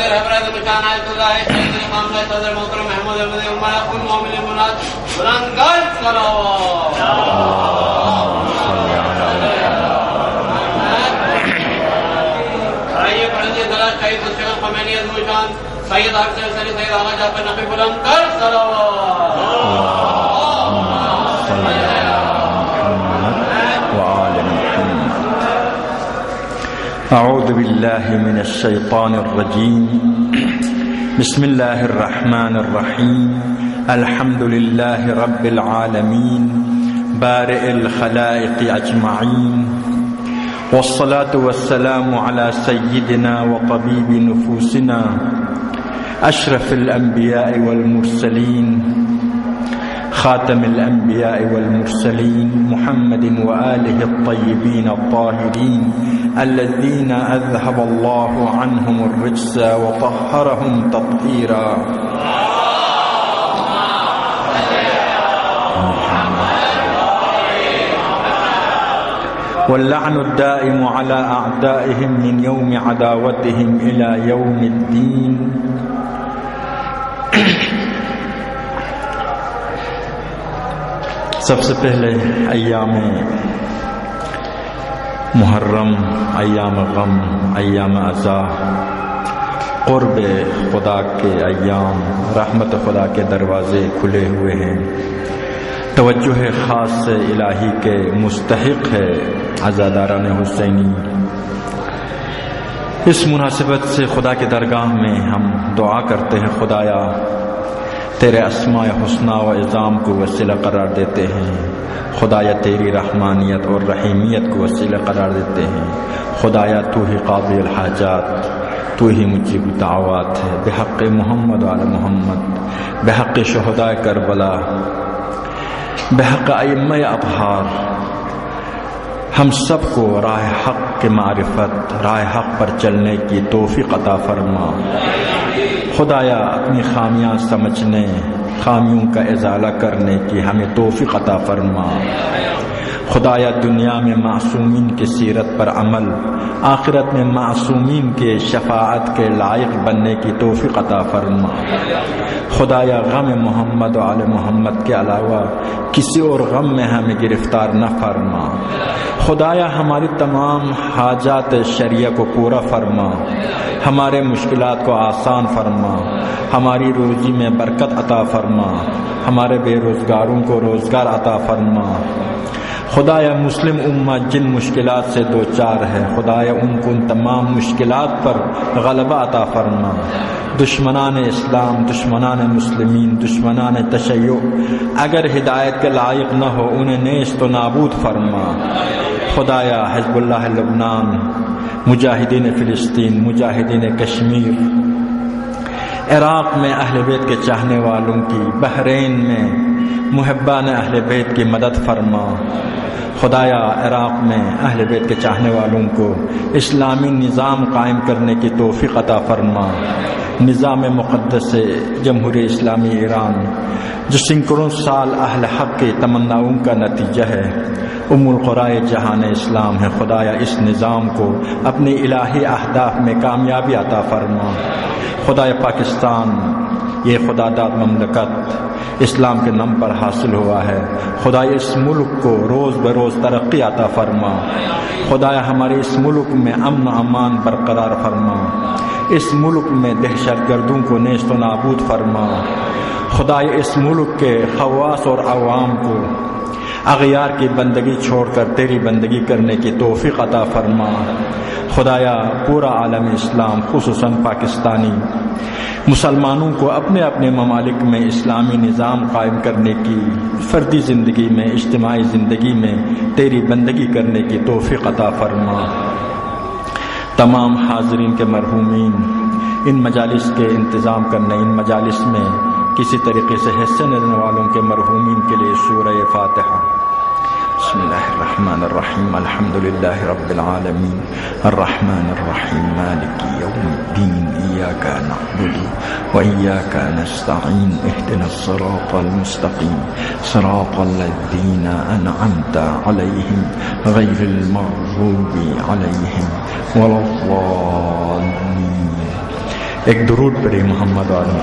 رہبر مشان آیت اللہ سید امام صدر محترم محمود احمد عمر کل مومن مناد بلند کر صلوات آئیے پڑھیے ذرا شہید حسین خمینی مشان سید حسین سید آغا جعفر نقی بلند کر صلوات أعوذ بالله من الشيطان الرجيم بسم الله الرحمن الرحيم الحمد لله رب العالمين بارئ الخلائق أجمعين والصلاة والسلام على سيدنا وطبيب نفوسنا أشرف الأنبياء والمرسلين خاتم الأنبياء والمرسلين محمد وآله الطيبين الطاهرين الذين أذهب الله عنهم الرجس وطهرهم تطهيرا واللعن الدائم على أعدائهم من يوم عداوتهم إلى يوم الدين سب سے پہلے ایام محرم، ایام غم، ایام عزا، قرب خدا کے ایام، رحمت خدا کے دروازے کھلے ہوئے ہیں، توجہ خاص الہی کے مستحق ہے عزاداران حسینی۔ اس مناسبت سے خدا کی درگاہ میں ہم دعا کرتے ہیں، خدایا تیرے اسماء حسنہ و عظام کو وسیلہ قرار دیتے ہیں، خدایا تیری رحمانیت اور رحیمیت کو وسیلہ قرار دیتے ہیں، خدایا تو ہی قاضی الحاجات، تو ہی مجیب دعوات ہے، بحق محمد وعلی محمد، بحق شہداء کربلا، بحق ائمہ اطہار، ہم سب کو راہ حق کے معرفت، راہ حق پر چلنے کی توفیق عطا فرما۔ خدایا اپنی خامیاں سمجھنے، خامیوں کا ازالہ کرنے کی ہمیں توفیق عطا فرما۔ خدایا دنیا میں معصومین کی سیرت پر عمل، آخرت میں معصومین کے شفاعت کے لائق بننے کی توفیق عطا فرما۔ خدایا غم محمد و آل محمد کے علاوہ کسی اور غم میں ہمیں گرفتار نہ فرما۔ خدایا ہماری تمام حاجات شریعہ کو پورا فرما، ہمارے مشکلات کو آسان فرما، ہماری روزی میں برکت عطا فرما، ہمارے بے روزگاروں کو روزگار عطا فرما۔ خدایا مسلم امہ جن مشکلات سے دوچار ہے، خدایا ان کو ان تمام مشکلات پر غلبہ عطا فرما۔ دشمنان اسلام، دشمنان مسلمین، دشمنان تشیع اگر ہدایت کے لائق نہ ہو انہیں نیست و نابود فرما۔ خدایا حزب اللہ لبنان، مجاہدین فلسطین، مجاہدین کشمیر، عراق میں اہل بیت کے چاہنے والوں کی، بحرین میں محبان اہل بیت کی مدد فرما۔ خدایا عراق میں اہل بیت کے چاہنے والوں کو اسلامی نظام قائم کرنے کی توفیق عطا فرما۔ نظام مقدس جمہوریہ اسلامی ایران جو سینکڑوں سال اہل حق کی تمناؤں کا نتیجہ ہے، ام القرائے جہان اسلام ہے، خدایا اس نظام کو اپنی الہی اہداف میں کامیابی عطا فرما۔ خدایا پاکستان یہ خدا داد مملکت اسلام کے نام پر حاصل ہوا ہے، خدایا اس ملک کو روز بروز ترقی عطا فرما۔ خدایا ہمارے اس ملک میں امن و امان برقرار فرما، اس ملک میں دہشت گردوں کو نیست و نابود فرما۔ خدایا اس ملک کے خواص اور عوام کو اغیار کی بندگی چھوڑ کر تیری بندگی کرنے کی توفیق عطا فرما۔ خدایا پورا عالم اسلام خصوصاً پاکستانی مسلمانوں کو اپنے اپنے ممالک میں اسلامی نظام قائم کرنے کی، فردی زندگی میں، اجتماعی زندگی میں تیری بندگی کرنے کی توفیق عطا فرما۔ تمام حاضرین کے مرحومین، ان مجالس کے انتظام کرنے، ان مجالس میں کسی طریقے سے حصے لینے والوں کے مرحومین کے لیے سورہ فاتحہ۔ بسم اللہ الرحمن الرحیم، الحمد للہ رب العالمین، الرحمن الرحیم، مالک یوم الدین، ایاک نعبد و ایاک نستعین، اہدنا الصراط المستقیم، صراط الذین انعمت علیہم غیر المغضوب علیہم ولا الضالین۔ ایک درود پڑھی محمد عالم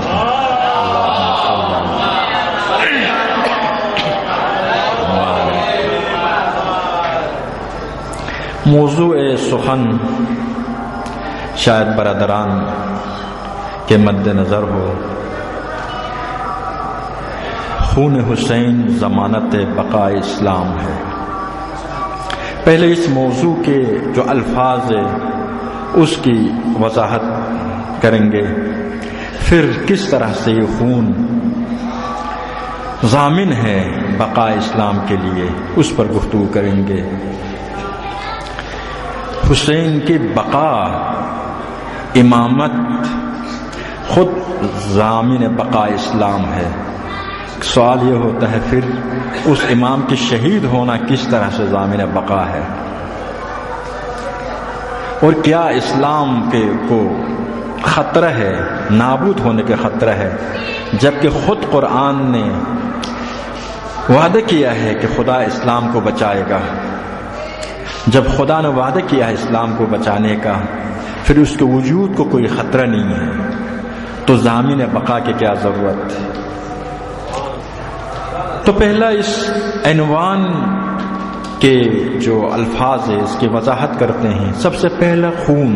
موضوع سخن شاید برادران کے مد نظر ہو، خون حسین ضمانت بقاء اسلام ہے۔ پہلے اس موضوع کے جو الفاظ ہے اس کی وضاحت کریں گے، پھر کس طرح سے یہ خون ضامن ہے بقاء اسلام کے لیے اس پر گفتگو کریں گے۔ حسین کی بقا، امامت خود ضامن بقاء اسلام ہے۔ سوال یہ ہوتا ہے پھر اس امام کی شہید ہونا کس طرح سے ضامن بقا ہے، اور کیا اسلام کو خطرہ ہے، نابود ہونے کے خطرہ ہے، جبکہ خود قرآن نے وعدہ کیا ہے کہ خدا اسلام کو بچائے گا۔ جب خدا نے وعدہ کیا ہے اسلام کو بچانے کا، پھر اس کے وجود کو کوئی خطرہ نہیں ہے، تو ضامن بقا کی کیا ضرورت؟ تو پہلا اس عنوان کے جو الفاظ ہے اس کی وضاحت کرتے ہیں۔ سب سے پہلا خون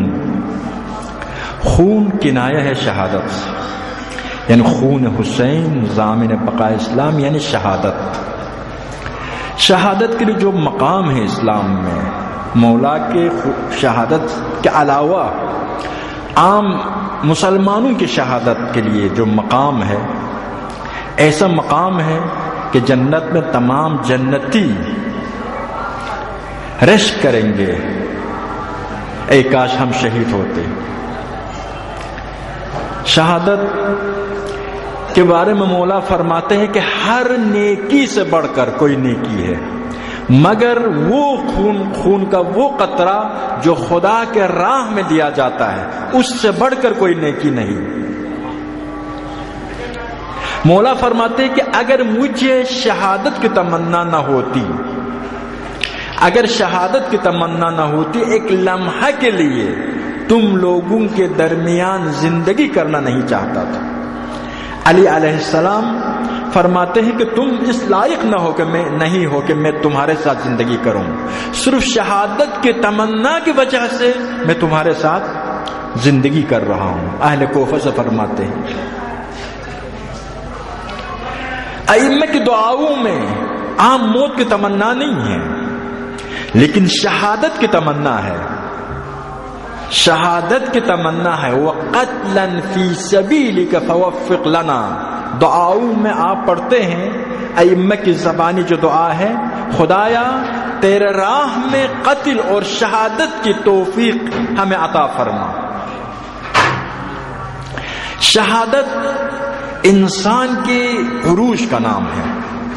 کنایہ ہے شہادت، یعنی خون حسین ضامن بقاء اسلام یعنی شہادت۔ شہادت کے لیے جو مقام ہے اسلام میں، مولا کے شہادت کے علاوہ عام مسلمانوں کی شہادت کے لیے جو مقام ہے، ایسا مقام ہے کہ جنت میں تمام جنتی رشک کریں گے، اے کاش ہم شہید ہوتے۔ شہادت کے بارے میں مولا فرماتے ہیں کہ ہر نیکی سے بڑھ کر کوئی نیکی ہے، مگر وہ خون کا وہ قطرہ جو خدا کے راہ میں دیا جاتا ہے، اس سے بڑھ کر کوئی نیکی نہیں۔ مولا فرماتے ہیں کہ اگر مجھے شہادت کی تمنا نہ ہوتی، اگر شہادت کی تمنا نہ ہوتی، ایک لمحہ کے لیے تم لوگوں کے درمیان زندگی کرنا نہیں چاہتا تھا۔ علی علیہ السلام فرماتے ہیں کہ تم اس لائق نہ ہو کہ میں تمہارے ساتھ زندگی کروں، صرف شہادت کی تمنا کی وجہ سے میں تمہارے ساتھ زندگی کر رہا ہوں۔ اہل کوفہ سے فرماتے ہیں ائمہ کی دعاؤں میں عام موت کی تمنا نہیں ہے، لیکن شہادت کی تمنا ہے، شہادت کی تمنا ہے۔ وَقَتْلًا فِي سَبِيلِكَ فَوَفِّقْ لَنَا، دعاؤں میں آپ پڑھتے ہیں، ائمہ کی زبانی جو دعا ہے، خدایا تیرے راہ میں قتل اور شہادت کی توفیق ہمیں عطا فرما۔ شہادت انسان کے عروج کا نام ہے۔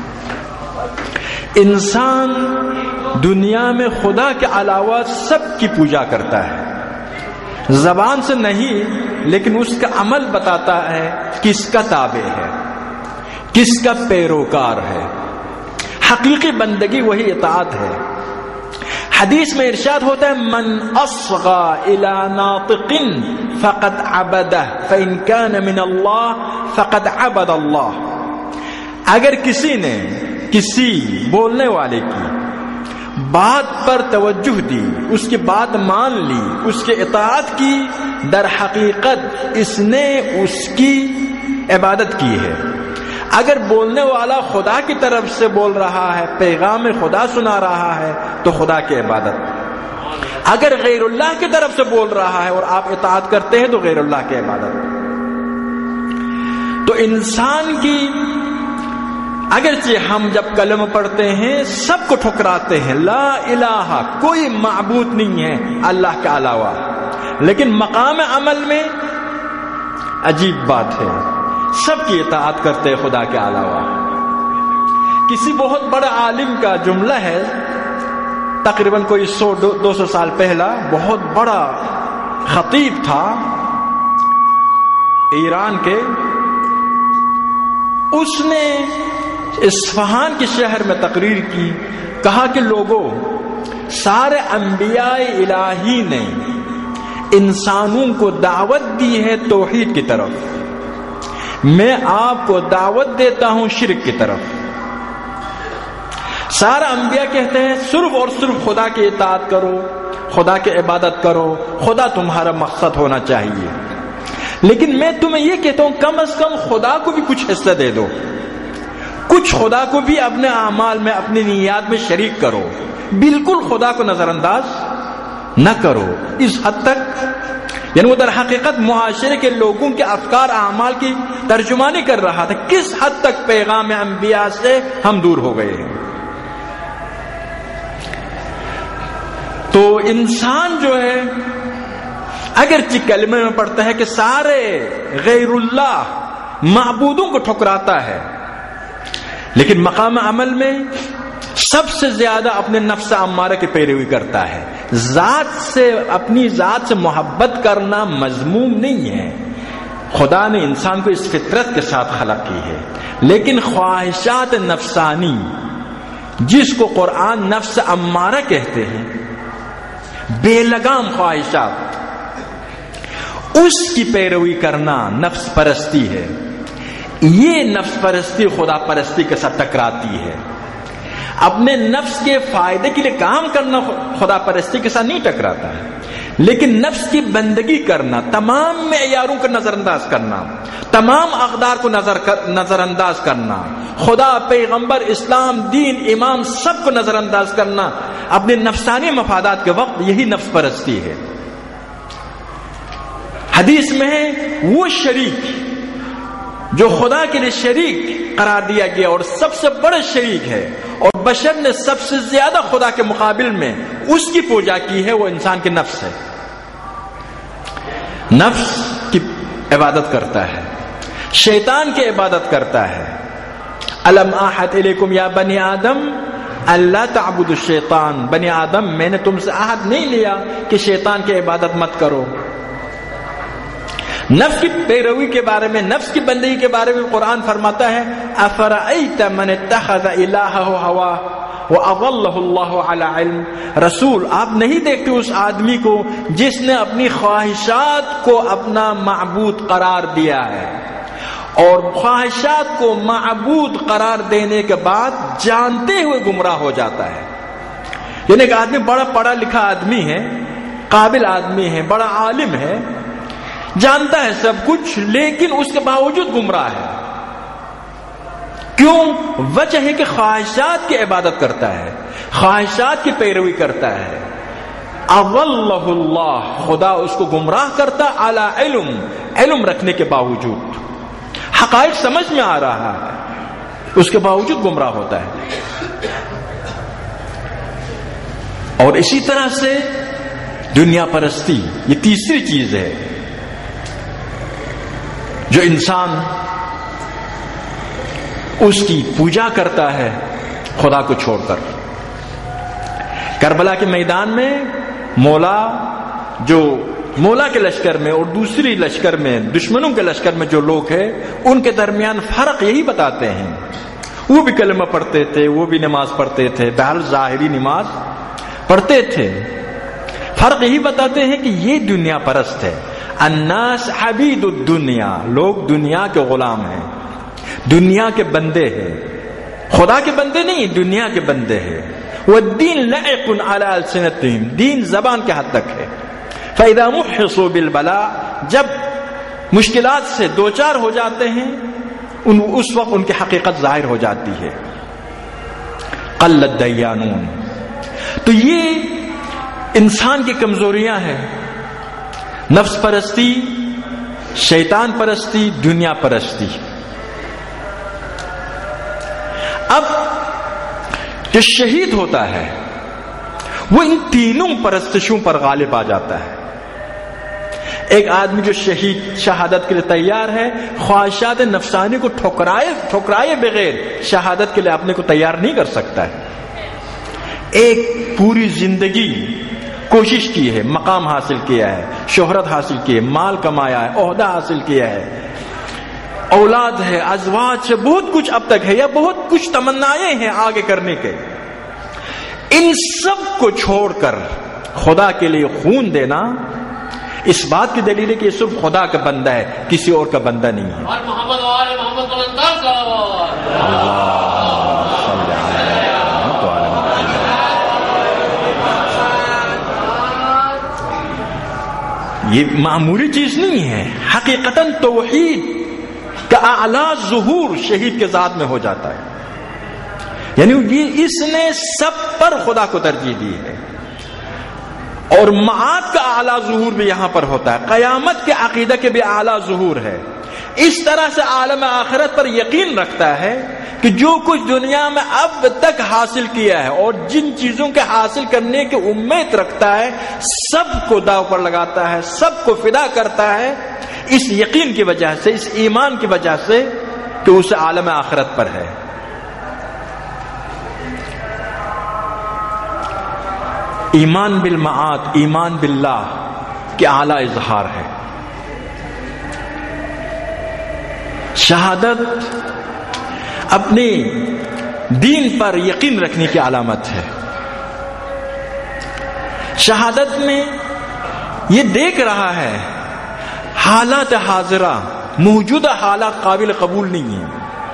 انسان دنیا میں خدا کے علاوہ سب کی پوجا کرتا ہے، زبان سے نہیں، لیکن اس کا عمل بتاتا ہے کس کا تابع ہے، کس کا پیروکار ہے۔ حقیقی بندگی وہی اطاعت ہے۔ حدیث میں ارشاد ہوتا ہے من اصغى الى ناطق فقد عبده فان كان من الله فقد عبد الله۔ اگر کسی نے کسی بولنے والے کی بات پر توجہ دی، اس کی بات مان لی، اس کی اطاعت کی، در حقیقت اس نے اس کی عبادت کی ہے۔ اگر بولنے والا خدا کی طرف سے بول رہا ہے، پیغام خدا سنا رہا ہے، تو خدا کی عبادت۔ اگر غیر اللہ کی طرف سے بول رہا ہے اور آپ اطاعت کرتے ہیں تو غیر اللہ کی عبادت۔ تو انسان کی اگرچہ ہم جب کلمہ پڑھتے ہیں سب کو ٹھکراتے ہیں، لا الہ، کوئی معبود نہیں ہے اللہ کے علاوہ، لیکن مقام عمل میں عجیب بات ہے، سب کی اطاعت کرتے ہیں خدا کے علاوہ۔ کسی بہت بڑا عالم کا جملہ ہے، تقریباً کوئی 100-200 سال پہلا، بہت بڑا خطیب تھا ایران کے، اس نے اصفہان کے شہر میں تقریر کی، کہا کہ لوگوں، سارے انبیاء الہی نے انسانوں کو دعوت دی ہے توحید کی طرف، میں آپ کو دعوت دیتا ہوں شرک کی طرف۔ سارا انبیاء کہتے ہیں صرف اور صرف خدا کی اطاعت کرو، خدا کی عبادت کرو، خدا تمہارا مقصد ہونا چاہیے۔ لیکن میں تمہیں یہ کہتا ہوں کم از کم خدا کو بھی کچھ حصہ دے دو، کچھ خدا کو بھی اپنے اعمال میں، اپنی نیات میں شریک کرو، بالکل خدا کو نظر انداز نہ کرو۔ اس حد تک یعنی وہ در حقیقت معاشرے کے لوگوں کے افکار اعمال کی ترجمانی کر رہا تھا، کس حد تک پیغام انبیاء سے ہم دور ہو گئے ہیں۔ تو انسان جو ہے اگرچہ کلمے میں پڑھتا ہے کہ سارے غیر اللہ معبودوں کو ٹھکراتا ہے، لیکن مقام عمل میں سب سے زیادہ اپنے نفس امارہ کی پیروی کرتا ہے۔ ذات سے، اپنی ذات سے محبت کرنا مذموم نہیں ہے، خدا نے انسان کو اس فطرت کے ساتھ خلق کی ہے، لیکن خواہشات نفسانی جس کو قرآن نفس امارہ کہتے ہیں، بے لگام خواہشات، اس کی پیروی کرنا نفس پرستی ہے۔ یہ نفس پرستی خدا پرستی کے ساتھ ٹکراتی ہے۔ اپنے نفس کے فائدے کے لیے کام کرنا خدا پرستی کے ساتھ نہیں ٹکراتا ہے، لیکن نفس کی بندگی کرنا، تمام معیاروں کو نظر انداز کرنا، تمام اقدار کو نظر انداز کرنا، خدا، پیغمبر، اسلام، دین، امام، سب کو نظر انداز کرنا اپنے نفسانی مفادات کے وقت، یہی نفس پرستی ہے۔ حدیث میں ہے وہ شریک جو خدا کے لیے شریک قرار دیا گیا اور سب سے بڑا شریک ہے، اور بشر نے سب سے زیادہ خدا کے مقابل میں اس کی پوجا کی ہے، وہ انسان کے نفس ہے۔ نفس کی عبادت کرتا ہے، شیطان کی عبادت کرتا ہے۔ الم اعہد الیکم یا بنی آدم اللہ تعبدوا الشیطان، بنی آدم میں نے تم سے عہد نہیں لیا کہ شیطان کی عبادت مت کرو۔ نفس کی پیروی کے بارے میں، نفس کی بندگی کے بارے میں قرآن فرماتا ہے افرأیت من اتخذ الہہ ہواہ واضلہ اللہ علی علم۔ رسول، آپ نہیں دیکھتے اس آدمی کو جس نے اپنی خواہشات کو اپنا معبود قرار دیا ہے، اور خواہشات کو معبود قرار دینے کے بعد جانتے ہوئے گمراہ ہو جاتا ہے۔ یعنی ایک آدمی بڑا پڑھا لکھا آدمی ہے، قابل آدمی ہے، بڑا عالم ہے، جانتا ہے سب کچھ، لیکن اس کے باوجود گمراہ ہے۔ کیوں؟ وجہ ہے کہ خواہشات کی عبادت کرتا ہے، خواہشات کی پیروی کرتا ہے۔ اضلہ اللہ، خدا اس کو گمراہ کرتا علی علم، علم رکھنے کے باوجود، حقائق سمجھ میں آ رہا ہے، اس کے باوجود گمراہ ہوتا ہے۔ اور اسی طرح سے دنیا پرستی، یہ تیسری چیز ہے جو انسان اس کی پوجا کرتا ہے خدا کو چھوڑ کر۔ کربلا کے میدان میں مولا کے لشکر میں اور دوسری لشکر میں، دشمنوں کے لشکر میں جو لوگ ہیں، ان کے درمیان فرق یہی بتاتے ہیں۔ وہ بھی کلمہ پڑھتے تھے، وہ بھی نماز پڑھتے تھے، بہرحال ظاہری نماز پڑھتے تھے، فرق یہی بتاتے ہیں کہ یہ دنیا پرست ہے۔ الناس عبید الدنیا، لوگ دنیا کے غلام ہیں، دنیا کے بندے ہیں، خدا کے بندے نہیں، دنیا کے بندے ہیں۔ والدین لائق علی السنتہم، دین زبان کے حد تک ہے۔ فاذا محصوا بالبلاء، جب مشکلات سے دوچار ہو جاتے ہیں اس وقت ان کی حقیقت ظاہر ہو جاتی ہے۔ قل الدیانون، تو یہ انسان کی کمزوریاں ہیں، نفس پرستی، شیطان پرستی، دنیا پرستی۔ اب جو شہید ہوتا ہے وہ ان تینوں پرستشوں پر غالب آ جاتا ہے۔ ایک آدمی جو شہادت کے لیے تیار ہے، خواہشات نفسانی کو ٹھکرائے بغیر شہادت کے لیے اپنے کو تیار نہیں کر سکتا ہے۔ ایک پوری زندگی کوشش کی ہے، مقام حاصل کیا ہے، شہرت حاصل کی ہے، مال کمایا ہے، عہدہ حاصل کیا ہے، اولاد ہے، ازواج سے بہت کچھ اب تک ہے، یا بہت کچھ تمنائیں ہیں آگے کرنے کے، ان سب کو چھوڑ کر خدا کے لیے خون دینا، اس بات کی دلیل ہے کہ یہ صرف خدا کا بندہ ہے، کسی اور کا بندہ نہیں ہے. اور محمد و آل محمد بلندار صلوات. یہ معمولی چیز نہیں ہے، حقیقتاً توحید کا اعلیٰ ظہور شہید کے ذات میں ہو جاتا ہے. یعنی یہ اس نے سب پر خدا کو ترجیح دی ہے، اور معاد کا اعلیٰ ظہور بھی یہاں پر ہوتا ہے، قیامت کے عقیدہ کے بھی اعلیٰ ظہور ہے. اس طرح سے عالم آخرت پر یقین رکھتا ہے کہ جو کچھ دنیا میں اب تک حاصل کیا ہے اور جن چیزوں کے حاصل کرنے کی امید رکھتا ہے، سب کو داؤ پر لگاتا ہے، سب کو فدا کرتا ہے، اس یقین کی وجہ سے، اس ایمان کی وجہ سے کہ اسے عالم آخرت پر ہے. ایمان بالمعاد، ایمان باللہ کے اعلیٰ اظہار ہے. شہادت اپنے دین پر یقین رکھنے کی علامت ہے. شہادت میں یہ دیکھ رہا ہے حالات حاضرہ، موجودہ حالات قابل قبول نہیں ہیں،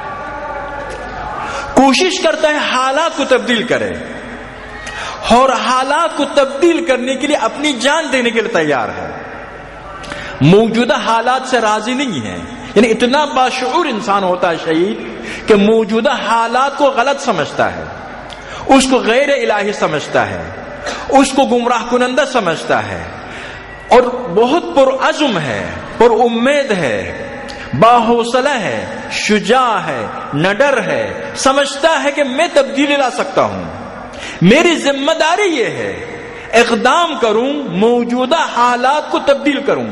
کوشش کرتا ہے حالات کو تبدیل کرے، اور حالات کو تبدیل کرنے کے لیے اپنی جان دینے کے لیے تیار ہے. موجودہ حالات سے راضی نہیں ہے. یعنی اتنا باشعور انسان ہوتا ہے شہید کہ موجودہ حالات کو غلط سمجھتا ہے، اس کو غیر الہی سمجھتا ہے، اس کو گمراہ کنندہ سمجھتا ہے، اور بہت پرعزم ہے، پر امید ہے، باحوصلہ ہے، شجاع ہے، نڈر ہے، سمجھتا ہے کہ میں تبدیلی لا سکتا ہوں، میری ذمہ داری یہ ہے اقدام کروں، موجودہ حالات کو تبدیل کروں.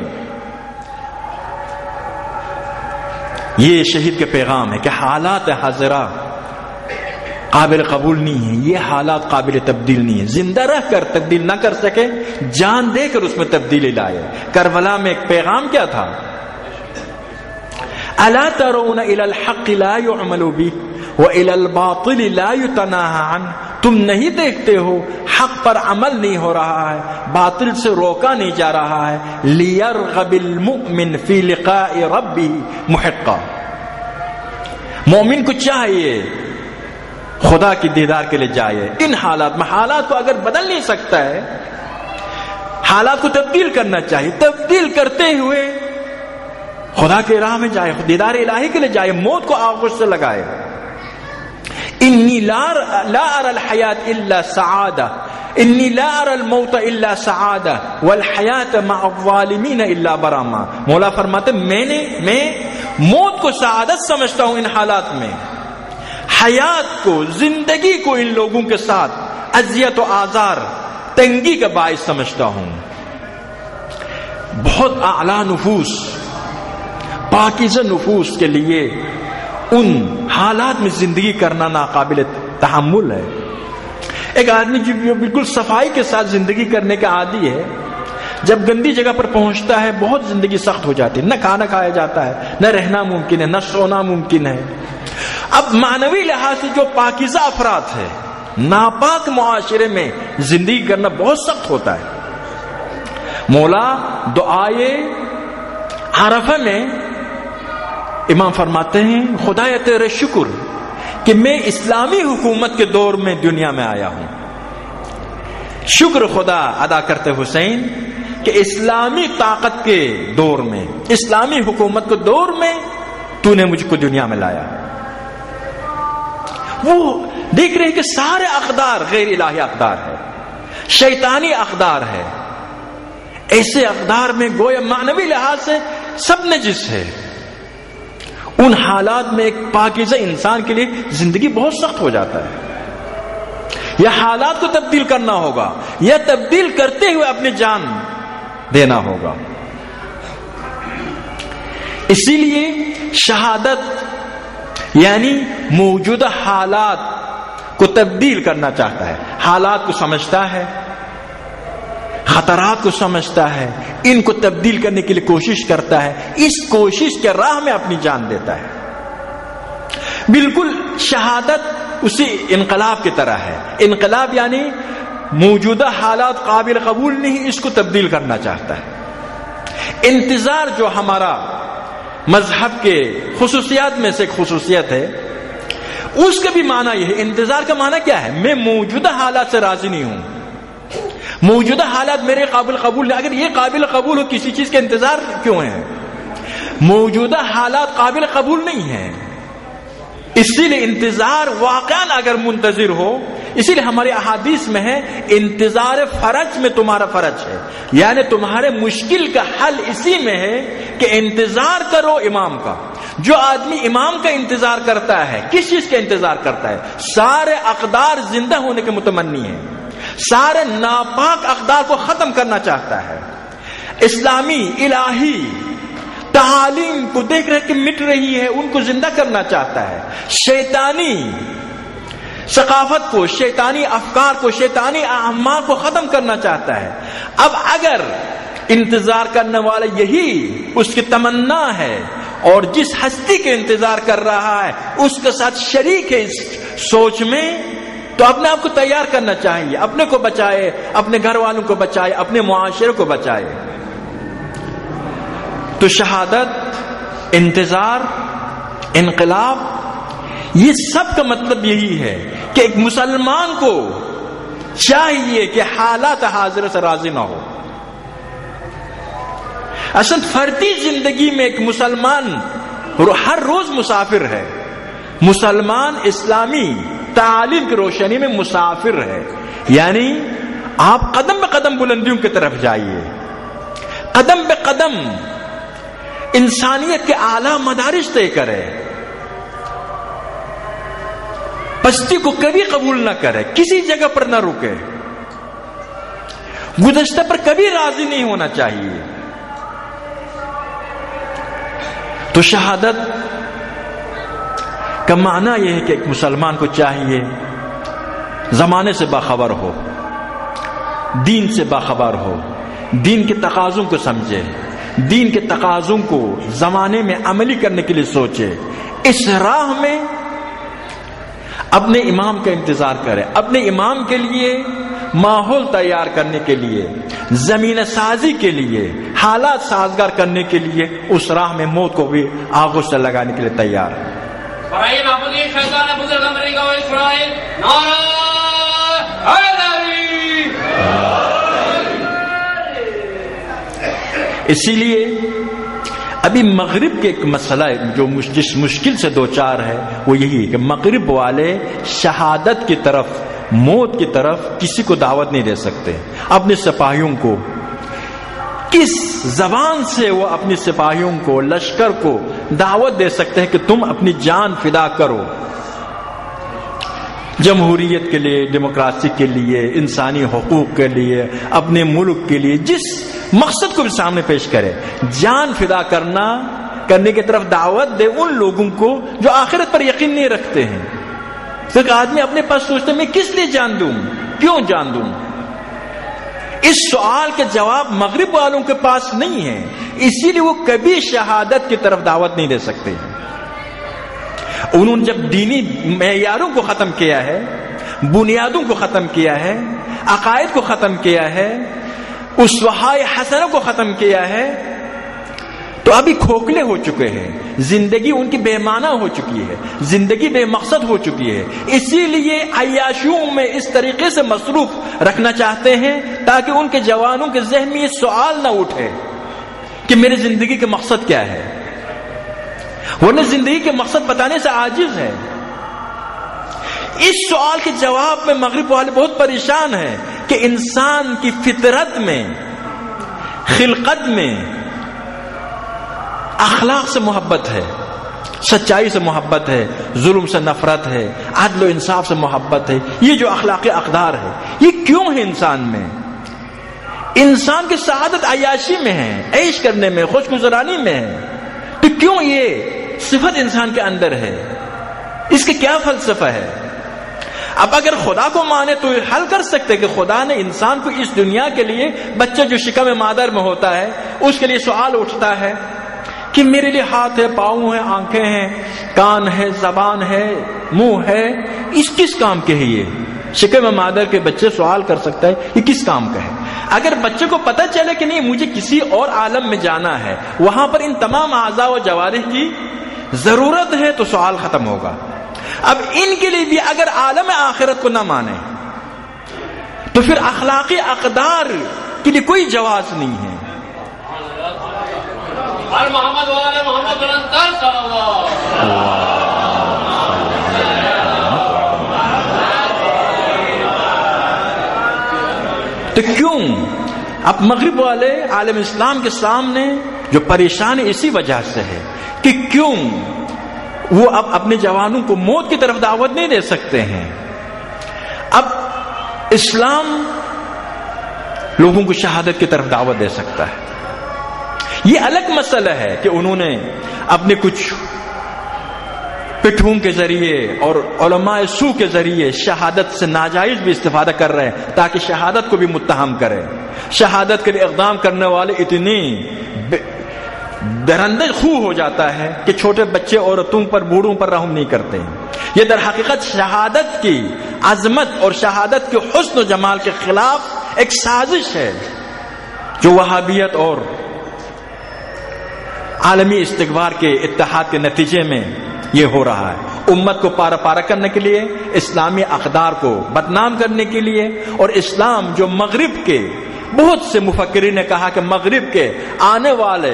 یہ شہید کے پیغام ہے کہ حالات حاضرہ قابل قبول نہیں ہے، یہ حالات قابل تبدیل نہیں ہے. زندہ رہ کر تبدیل نہ کر سکے، جان دے کر اس میں تبدیلی لائے. کربلا میں ایک پیغام کیا تھا؟ الا ترون الى الحق لا يعمل به والى الباطل لا يتناهى عنه. تم نہیں دیکھتے ہو حق پر عمل نہیں ہو رہا ہے، باطل سے روکا نہیں جا رہا ہے. لیرغب المؤمن فی لقاء ربه محقا. مومن کو چاہیے خدا کی دیدار کے لیے جائے. ان حالات میں، حالات کو اگر بدل نہیں سکتا ہے، حالات کو تبدیل کرنا چاہیے. تبدیل کرتے ہوئے خدا کے راہ میں جائے، دیدار الہی کے لیے جائے، موت کو آغوش سے لگائے. انی لا ارى الحیات الا سعادہ، انی لا ارى الموت الا سعادہ والحیات مع الظالمین الا براما. مولا فرماتے میں موت کو سعادت سمجھتا ہوں ان حالات میں، حیات کو، زندگی کو ان لوگوں کے ساتھ اذیت و آزار، تنگی کا باعث سمجھتا ہوں. بہت اعلیٰ نفوس، پاکیزہ نفوس کے لیے ان حالات میں زندگی کرنا ناقابل تحمل ہے. ایک آدمی جو بالکل صفائی کے ساتھ زندگی کرنے کا عادی ہے، جب گندی جگہ پر پہنچتا ہے بہت زندگی سخت ہو جاتی ہے. نہ کھانا کھایا جاتا ہے، نہ رہنا ممکن ہے، نہ سونا ممکن ہے. اب معنوی لحاظ سے جو پاکیزہ افراد ہے، ناپاک معاشرے میں زندگی کرنا بہت سخت ہوتا ہے. مولا دعائے عرفہ میں امام فرماتے ہیں خدایا تیرے شکر کہ میں اسلامی حکومت کے دور میں دنیا میں آیا ہوں. شکر خدا ادا کرتے حسین کہ اسلامی طاقت کے دور میں، اسلامی حکومت کے دور میں تو نے مجھ کو دنیا میں لایا. وہ دیکھ رہے ہیں کہ سارے اقدار غیر الہی اقدار ہے، شیطانی اقدار ہے. ایسے اقدار میں گویا معنوی لحاظ سے سب نجس ہے. ان حالات میں ایک پاکیزہ انسان کے لیے زندگی بہت سخت ہو جاتا ہے. یا حالات کو تبدیل کرنا ہوگا، یا تبدیل کرتے ہوئے اپنی جان دینا ہوگا. اسی لیے شہادت یعنی موجودہ حالات کو تبدیل کرنا چاہتا ہے. حالات کو سمجھتا ہے، خطرات کو سمجھتا ہے، ان کو تبدیل کرنے کے لیے کوشش کرتا ہے، اس کوشش کے راہ میں اپنی جان دیتا ہے. بالکل شہادت اسی انقلاب کی طرح ہے. انقلاب یعنی موجودہ حالات قابل قبول نہیں، اس کو تبدیل کرنا چاہتا ہے. انتظار جو ہمارا مذہب کے خصوصیات میں سے ایک خصوصیت ہے، اس کا بھی معنی یہ ہے. انتظار کا معنی کیا ہے؟ میں موجودہ حالات سے راضی نہیں ہوں، موجودہ حالات میرے قابل قبول نہیں. اگر یہ قابل قبول ہو کسی چیز کا انتظار کیوں ہے؟ موجودہ حالات قابل قبول نہیں ہیں، اسی لیے انتظار واقعاً اگر منتظر ہو، اسی لیے ہمارے احادیث میں ہے انتظار فرج میں تمہارا فرج ہے، یعنی تمہارے مشکل کا حل اسی میں ہے کہ انتظار کرو امام کا. جو آدمی امام کا انتظار کرتا ہے، کس چیز کا انتظار کرتا ہے؟ سارے اقدار زندہ ہونے کے متمنی ہیں، سارے ناپاک اقدار کو ختم کرنا چاہتا ہے، اسلامی الہی تعالیم کو دیکھ رہے کہ مٹ رہی ہے ان کو زندہ کرنا چاہتا ہے، شیطانی ثقافت کو، شیطانی افکار کو، شیطانی اعمال کو ختم کرنا چاہتا ہے. اب اگر انتظار کرنے والا یہی اس کی تمنا ہے اور جس ہستی کے انتظار کر رہا ہے اس کے ساتھ شریک ہے اس سوچ میں، تو اپنے آپ کو تیار کرنا چاہیے، اپنے کو بچائے، اپنے گھر والوں کو بچائے، اپنے معاشرے کو بچائے. تو شہادت، انتظار، انقلاب، یہ سب کا مطلب یہی ہے کہ ایک مسلمان کو چاہیے کہ حالات حاضر سے راضی نہ ہو. اصل فردی زندگی میں ایک مسلمان ہر روز مسافر ہے. مسلمان اسلامی تعلیم کی روشنی میں مسافر ہے، یعنی آپ قدم بے قدم بلندیوں کی طرف جائیے، قدم بے قدم انسانیت کے اعلیٰ مدارج طے کرے، پستی کو کبھی قبول نہ کرے، کسی جگہ پر نہ رکے، گزشتہ پر کبھی راضی نہیں ہونا چاہیے. تو شہادت کا معنی یہ ہے کہ ایک مسلمان کو چاہیے زمانے سے باخبر ہو، دین سے باخبر ہو، دین کے تقاضوں کو سمجھے، دین کے تقاضوں کو زمانے میں عملی کرنے کے لیے سوچے، اس راہ میں اپنے امام کا انتظار کرے، اپنے امام کے لیے ماحول تیار کرنے کے لیے، زمین سازی کے لیے، حالات سازگار کرنے کے لیے اس راہ میں موت کو بھی آغوش سے لگانے کے لیے تیار ہے. اسی لیے ابھی مغرب کے ایک مسئلہ جو جس مشکل سے دوچار ہے وہ یہی ہے کہ مغرب والے شہادت کی طرف، موت کی طرف کسی کو دعوت نہیں دے سکتے. اپنے سپاہیوں کو کس زبان سے وہ اپنی سپاہیوں کو، لشکر کو دعوت دے سکتے ہیں کہ تم اپنی جان فدا کرو جمہوریت کے لیے، ڈیموکراسی کے لیے، انسانی حقوق کے لیے، اپنے ملک کے لیے، جس مقصد کو بھی سامنے پیش کرے، جان فدا کرنے کی طرف دعوت دے ان لوگوں کو جو آخرت پر یقین نہیں رکھتے ہیں. ایک آدمی اپنے پاس سوچتا ہے میں کس لیے جان دوں، کیوں جان دوں؟ اس سوال کے جواب مغرب والوں کے پاس نہیں ہے، اسی لیے وہ کبھی شہادت کی طرف دعوت نہیں دے سکتے. انہوں نے جب دینی معیاروں کو ختم کیا ہے، بنیادوں کو ختم کیا ہے، عقائد کو ختم کیا ہے، اسوہائے حسنوں کو ختم کیا ہے، تو ابھی کھوکھلے ہو چکے ہیں، زندگی ان کی بے معنی ہو چکی ہے، زندگی بے مقصد ہو چکی ہے. اسی لیے عیاشیوں میں اس طریقے سے مصروف رکھنا چاہتے ہیں تاکہ ان کے جوانوں کے ذہن میں یہ سوال نہ اٹھے کہ میری زندگی کا مقصد کیا ہے، ورنہ زندگی کے مقصد بتانے سے عاجز ہے. اس سوال کے جواب میں مغرب والے بہت پریشان ہیں کہ انسان کی فطرت میں، خلقت میں اخلاق سے محبت ہے، سچائی سے محبت ہے، ظلم سے نفرت ہے، عدل و انصاف سے محبت ہے. یہ جو اخلاقی اقدار ہے یہ کیوں ہے انسان میں؟ انسان کی سعادت عیاشی میں ہے، عیش کرنے میں، خوش گزرانی میں ہے. تو کیوں یہ صفت انسان کے اندر ہے؟ اس کے کیا فلسفہ ہے؟ اب اگر خدا کو مانے تو حل کر سکتے کہ خدا نے انسان کو اس دنیا کے لیے، بچہ جو شکم مادر میں ہوتا ہے اس کے لیے سوال اٹھتا ہے کہ میرے لیے ہاتھ ہے، پاؤں ہے، آنکھیں ہیں، کان ہے، زبان ہے، منہ ہے، اس کس کام کے ہے یہ؟ شکم مادر کے بچے سوال کر سکتا ہے یہ کس کام کا ہے؟ اگر بچے کو پتہ چلے کہ نہیں مجھے کسی اور عالم میں جانا ہے، وہاں پر ان تمام اعضاء و جوارح کی ضرورت ہے، تو سوال ختم ہوگا۔ اب ان کے لیے بھی اگر عالم آخرت کو نہ مانے تو پھر اخلاقی اقدار کے لیے کوئی جواز نہیں ہے۔ محمد والے محمد بلند کر صلوات۔ تو کیوں اب مغرب والے عالم اسلام کے سامنے جو پریشانی اسی وجہ سے ہے کہ کیوں وہ اب اپنے جوانوں کو موت کی طرف دعوت نہیں دے سکتے ہیں۔ اب اسلام لوگوں کو شہادت کی طرف دعوت دے سکتا ہے۔ یہ الگ مسئلہ ہے کہ انہوں نے اپنے کچھ پٹھوں کے ذریعے اور علماء سو کے ذریعے شہادت سے ناجائز بھی استفادہ کر رہے ہیں تاکہ شہادت کو بھی متہم کرے۔ شہادت کے لیے اقدام کرنے والے اتنی درندہ خو ہو جاتا ہے کہ چھوٹے بچے عورتوں پر بوڑھوں پر رحم نہیں کرتے ہیں۔ یہ در حقیقت شہادت کی عظمت اور شہادت کے حسن و جمال کے خلاف ایک سازش ہے جو وہابیت اور عالمی استکبار کے اتحاد کے نتیجے میں یہ ہو رہا ہے۔ امت کو پارا پارا کرنے کے لیے، اسلامی اقدار کو بدنام کرنے کے لیے، اور اسلام جو مغرب کے بہت سے مفکرین نے کہا کہ مغرب کے آنے والے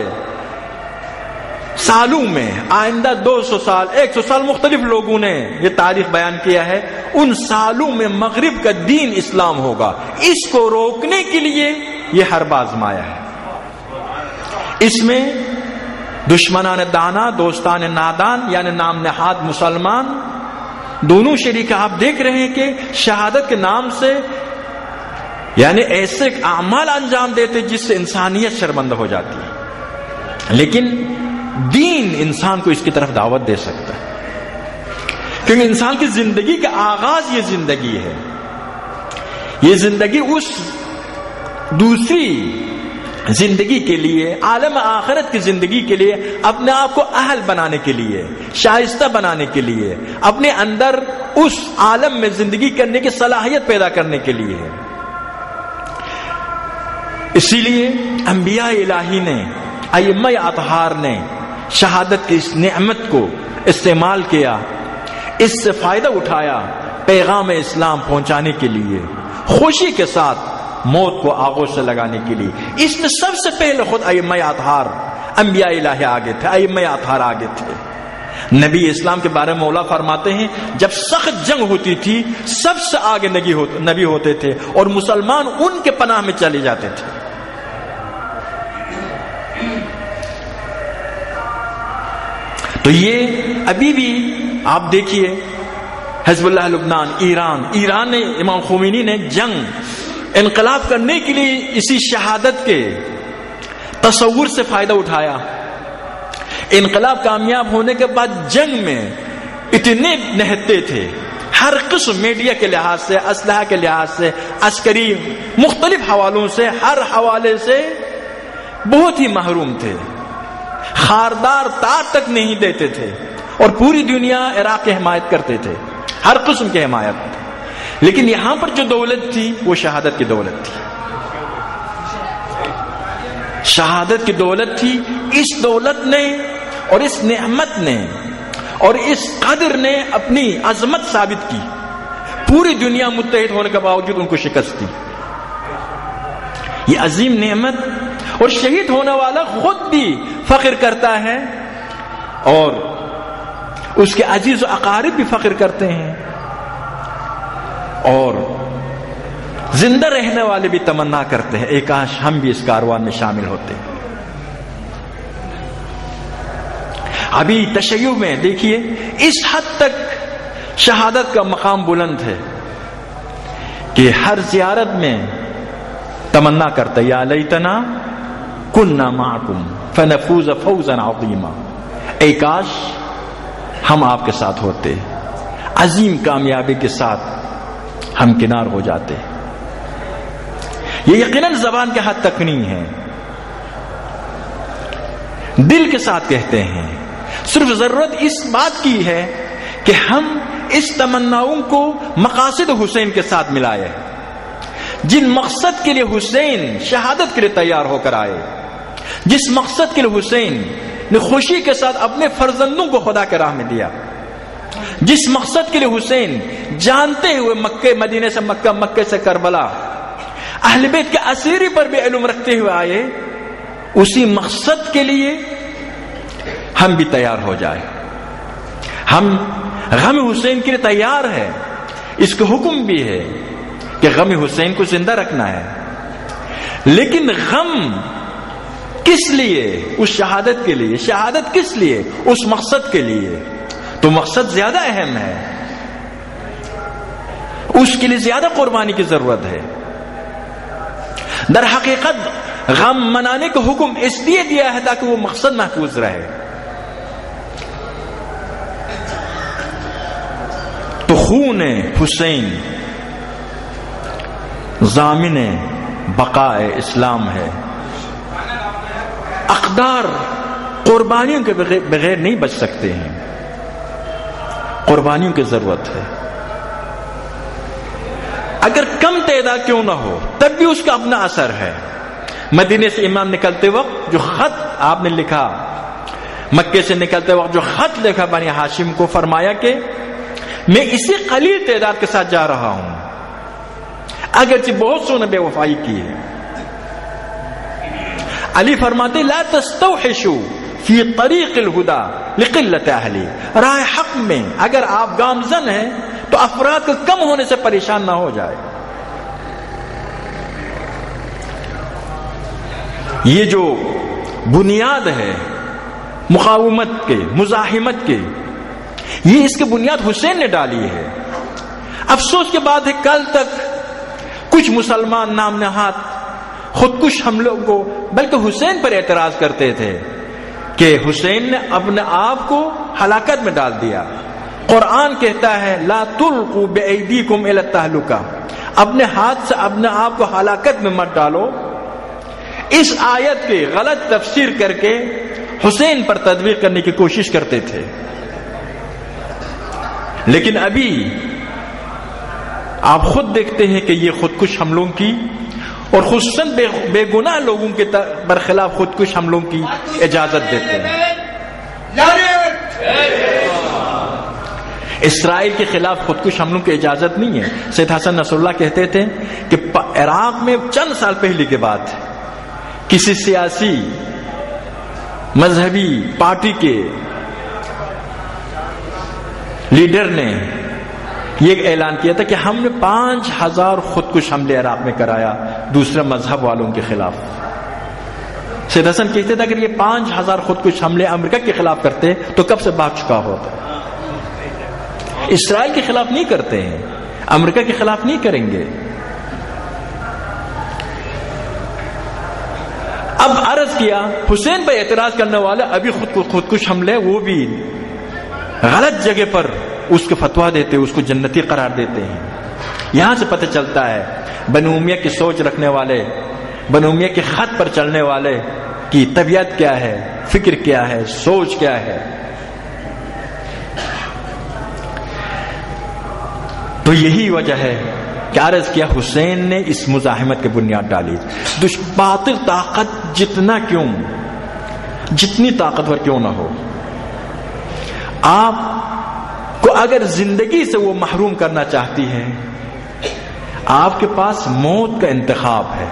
سالوں میں، آئندہ 200 سال 100 سال مختلف لوگوں نے یہ تاریخ بیان کیا ہے، ان سالوں میں مغرب کا دین اسلام ہوگا۔ اس کو روکنے کے لیے یہ حرب آزمایا ہے۔ اس میں دشمنان دانا، دوستان نادان یعنی نام نہاد مسلمان دونوں شریک آپ دیکھ رہے ہیں کہ شہادت کے نام سے یعنی ایسے اعمال انجام دیتے جس سے انسانیت شرمندہ ہو جاتی ہے، لیکن دین انسان کو اس کی طرف دعوت دے سکتا ہے، کیونکہ انسان کی زندگی کا آغاز یہ زندگی ہے۔ یہ زندگی اس دوسری زندگی کے لیے، عالم آخرت کی زندگی کے لیے، اپنے آپ کو اہل بنانے کے لیے، شائستہ بنانے کے لیے، اپنے اندر اس عالم میں زندگی کرنے کی صلاحیت پیدا کرنے کے لیے ہے۔ اسی لیے انبیاء الہی نے، ائمہ اطہار نے شہادت کی اس نعمت کو استعمال کیا، اس سے فائدہ اٹھایا، پیغام اسلام پہنچانے کے لیے، خوشی کے ساتھ موت کو آغوش سے لگانے کے لیے۔ اس میں سب سے پہلے خود ائمہ اطہار، انبیاء الہی آگے تھے، ائمہ اطہار آگے تھے۔ نبی اسلام کے بارے میں مولا فرماتے ہیں جب سخت جنگ ہوتی تھی سب سے آگے نبی ہوتے تھے اور مسلمان ان کے پناہ میں چلے جاتے تھے۔ تو یہ ابھی بھی آپ دیکھیے حزب اللہ لبنان، ایران نے امام خمینی نے جنگ انقلاب کرنے کے لیے اسی شہادت کے تصور سے فائدہ اٹھایا۔ انقلاب کامیاب ہونے کے بعد جنگ میں اتنے نہتے تھے، ہر قسم میڈیا کے لحاظ سے، اسلحہ کے لحاظ سے، عسکری مختلف حوالوں سے، ہر حوالے سے بہت ہی محروم تھے، خاردار تار تک نہیں دیتے تھے، اور پوری دنیا عراق کی حمایت کرتے تھے، ہر قسم کی حمایت۔ لیکن یہاں پر جو دولت تھی وہ شہادت کی دولت تھی، شہادت کی دولت تھی۔ اس دولت نے اور اس نعمت نے اور اس قدر نے اپنی عظمت ثابت کی، پوری دنیا متحد ہونے کے باوجود ان کو شکست دی۔ یہ عظیم نعمت، اور شہید ہونے والا خود بھی فخر کرتا ہے اور اس کے عزیز و اقارب بھی فخر کرتے ہیں، اور زندہ رہنے والے بھی تمنا کرتے ہیں اے کاش ہم بھی اس کاروان میں شامل ہوتے۔ ابھی تشیع میں دیکھیے اس حد تک شہادت کا مقام بلند ہے کہ ہر زیارت میں تمنا کرتا یا لیتنا کننا معکم فنفوز فوزا عظیما، اے کاش ہم آپ کے ساتھ ہوتے، عظیم کامیابی کے ساتھ ہم کنار ہو جاتے۔ یہ یقیناً زبان کے حد تک نہیں ہے، دل کے ساتھ کہتے ہیں۔ صرف ضرورت اس بات کی ہے کہ ہم اس تمناؤں کو مقاصد حسین کے ساتھ ملائے، جن مقصد کے لیے حسین شہادت کے لیے تیار ہو کر آئے، جس مقصد کے لیے حسین نے خوشی کے ساتھ اپنے فرزندوں کو خدا کے راہ میں دیا، جس مقصد کے لیے حسین جانتے ہوئے مکے مدینے سے مکہ، مکے سے کربلا، اہل بیت کے اسیری پر بھی علم رکھتے ہوئے آئے، اسی مقصد کے لیے ہم بھی تیار ہو جائیں۔ ہم غم حسین کے لیے تیار ہیں، اس کا حکم بھی ہے کہ غم حسین کو زندہ رکھنا ہے، لیکن غم کس لیے؟ اس شہادت کے لیے۔ شہادت کس لیے؟ اس مقصد کے لیے۔ تو مقصد زیادہ اہم ہے، اس کے لیے زیادہ قربانی کی ضرورت ہے۔ در حقیقت غم منانے کا حکم اس لیے دیا ہے تاکہ وہ مقصد محفوظ رہے۔ تو خون حسین ضامن بقاء اسلام ہے۔ اقدار قربانیوں کے بغیر نہیں بچ سکتے ہیں، قربانیوں کی ضرورت ہے۔ اگر کم تعداد کیوں نہ ہو تب بھی اس کا اپنا اثر ہے۔ مدینے سے امام نکلتے وقت جو خط آپ نے لکھا، مکے سے نکلتے وقت جو خط لکھا بنی ہاشم کو، فرمایا کہ میں اسی قلیل تعداد کے ساتھ جا رہا ہوں، اگرچہ بہت سو نے بے وفائی کی ہے۔ علی فرماتے لا تستوحشوا فی طریق الہدی لقلت اہلی، راہ حق میں اگر آپ گامزن ہیں تو افراد کے کم ہونے سے پریشان نہ ہو جائے۔ یہ جو بنیاد ہے مقاومت کے، مزاحمت کے، یہ اس کی بنیاد حسین نے ڈالی ہے۔ افسوس کے بعد ہے کل تک کچھ مسلمان نام نہاد خودکش حملوں کو بلکہ حسین پر اعتراض کرتے تھے کہ حسین نے اپنے آپ کو ہلاکت میں ڈال دیا۔ قرآن کہتا ہے لا تلقوا بأیدیکم الی التہلکہ، اپنے ہاتھ سے اپنے آپ کو ہلاکت میں مت ڈالو۔ اس آیت کی غلط تفسیر کر کے حسین پر تطبیق کرنے کی کوشش کرتے تھے، لیکن ابھی آپ خود دیکھتے ہیں کہ یہ خودکش حملوں کی اور خصوصاً بے گناہ لوگوں کے برخلاف خودکش حملوں کی اجازت دیتے ہیں۔ اسرائیل کے خلاف خودکش حملوں کی اجازت نہیں ہے۔ سید حسن نصر اللہ کہتے تھے کہ عراق میں چند سال پہلے کی بات ہے، کسی سیاسی مذہبی پارٹی کے لیڈر نے یہ اعلان کیا تھا کہ ہم نے 5000 خودکش حملے عراق میں کرایا دوسرے مذہب والوں کے خلاف۔ سید حسن کہتے تھے اگر یہ 5000 خودکش حملے امریکہ کے خلاف کرتے تو کب سے بھاگ چکا ہوتا۔ اسرائیل کے خلاف نہیں کرتے ہیں، امریکہ کے خلاف نہیں کریں گے۔ اب عرض کیا حسین پر اعتراض کرنے والے ابھی خودکش حملے وہ بھی غلط جگہ پر اس کو فتویٰ دیتے، اس کو جنتی قرار دیتے ہیں۔ یہاں سے پتہ چلتا ہے بنو امیہ کی سوچ رکھنے والے، بنو امیہ کے خط پر چلنے والے کی طبیعت کیا ہے، فکر کیا ہے، سوچ کیا ہے۔ تو یہی وجہ ہے کہ عرض کیا حسین نے اس مزاحمت کی بنیاد ڈالی۔ باطل طاقت جتنی طاقتور کیوں نہ ہو، آپ کو اگر زندگی سے وہ محروم کرنا چاہتی ہے، آپ کے پاس موت کا انتخاب ہے۔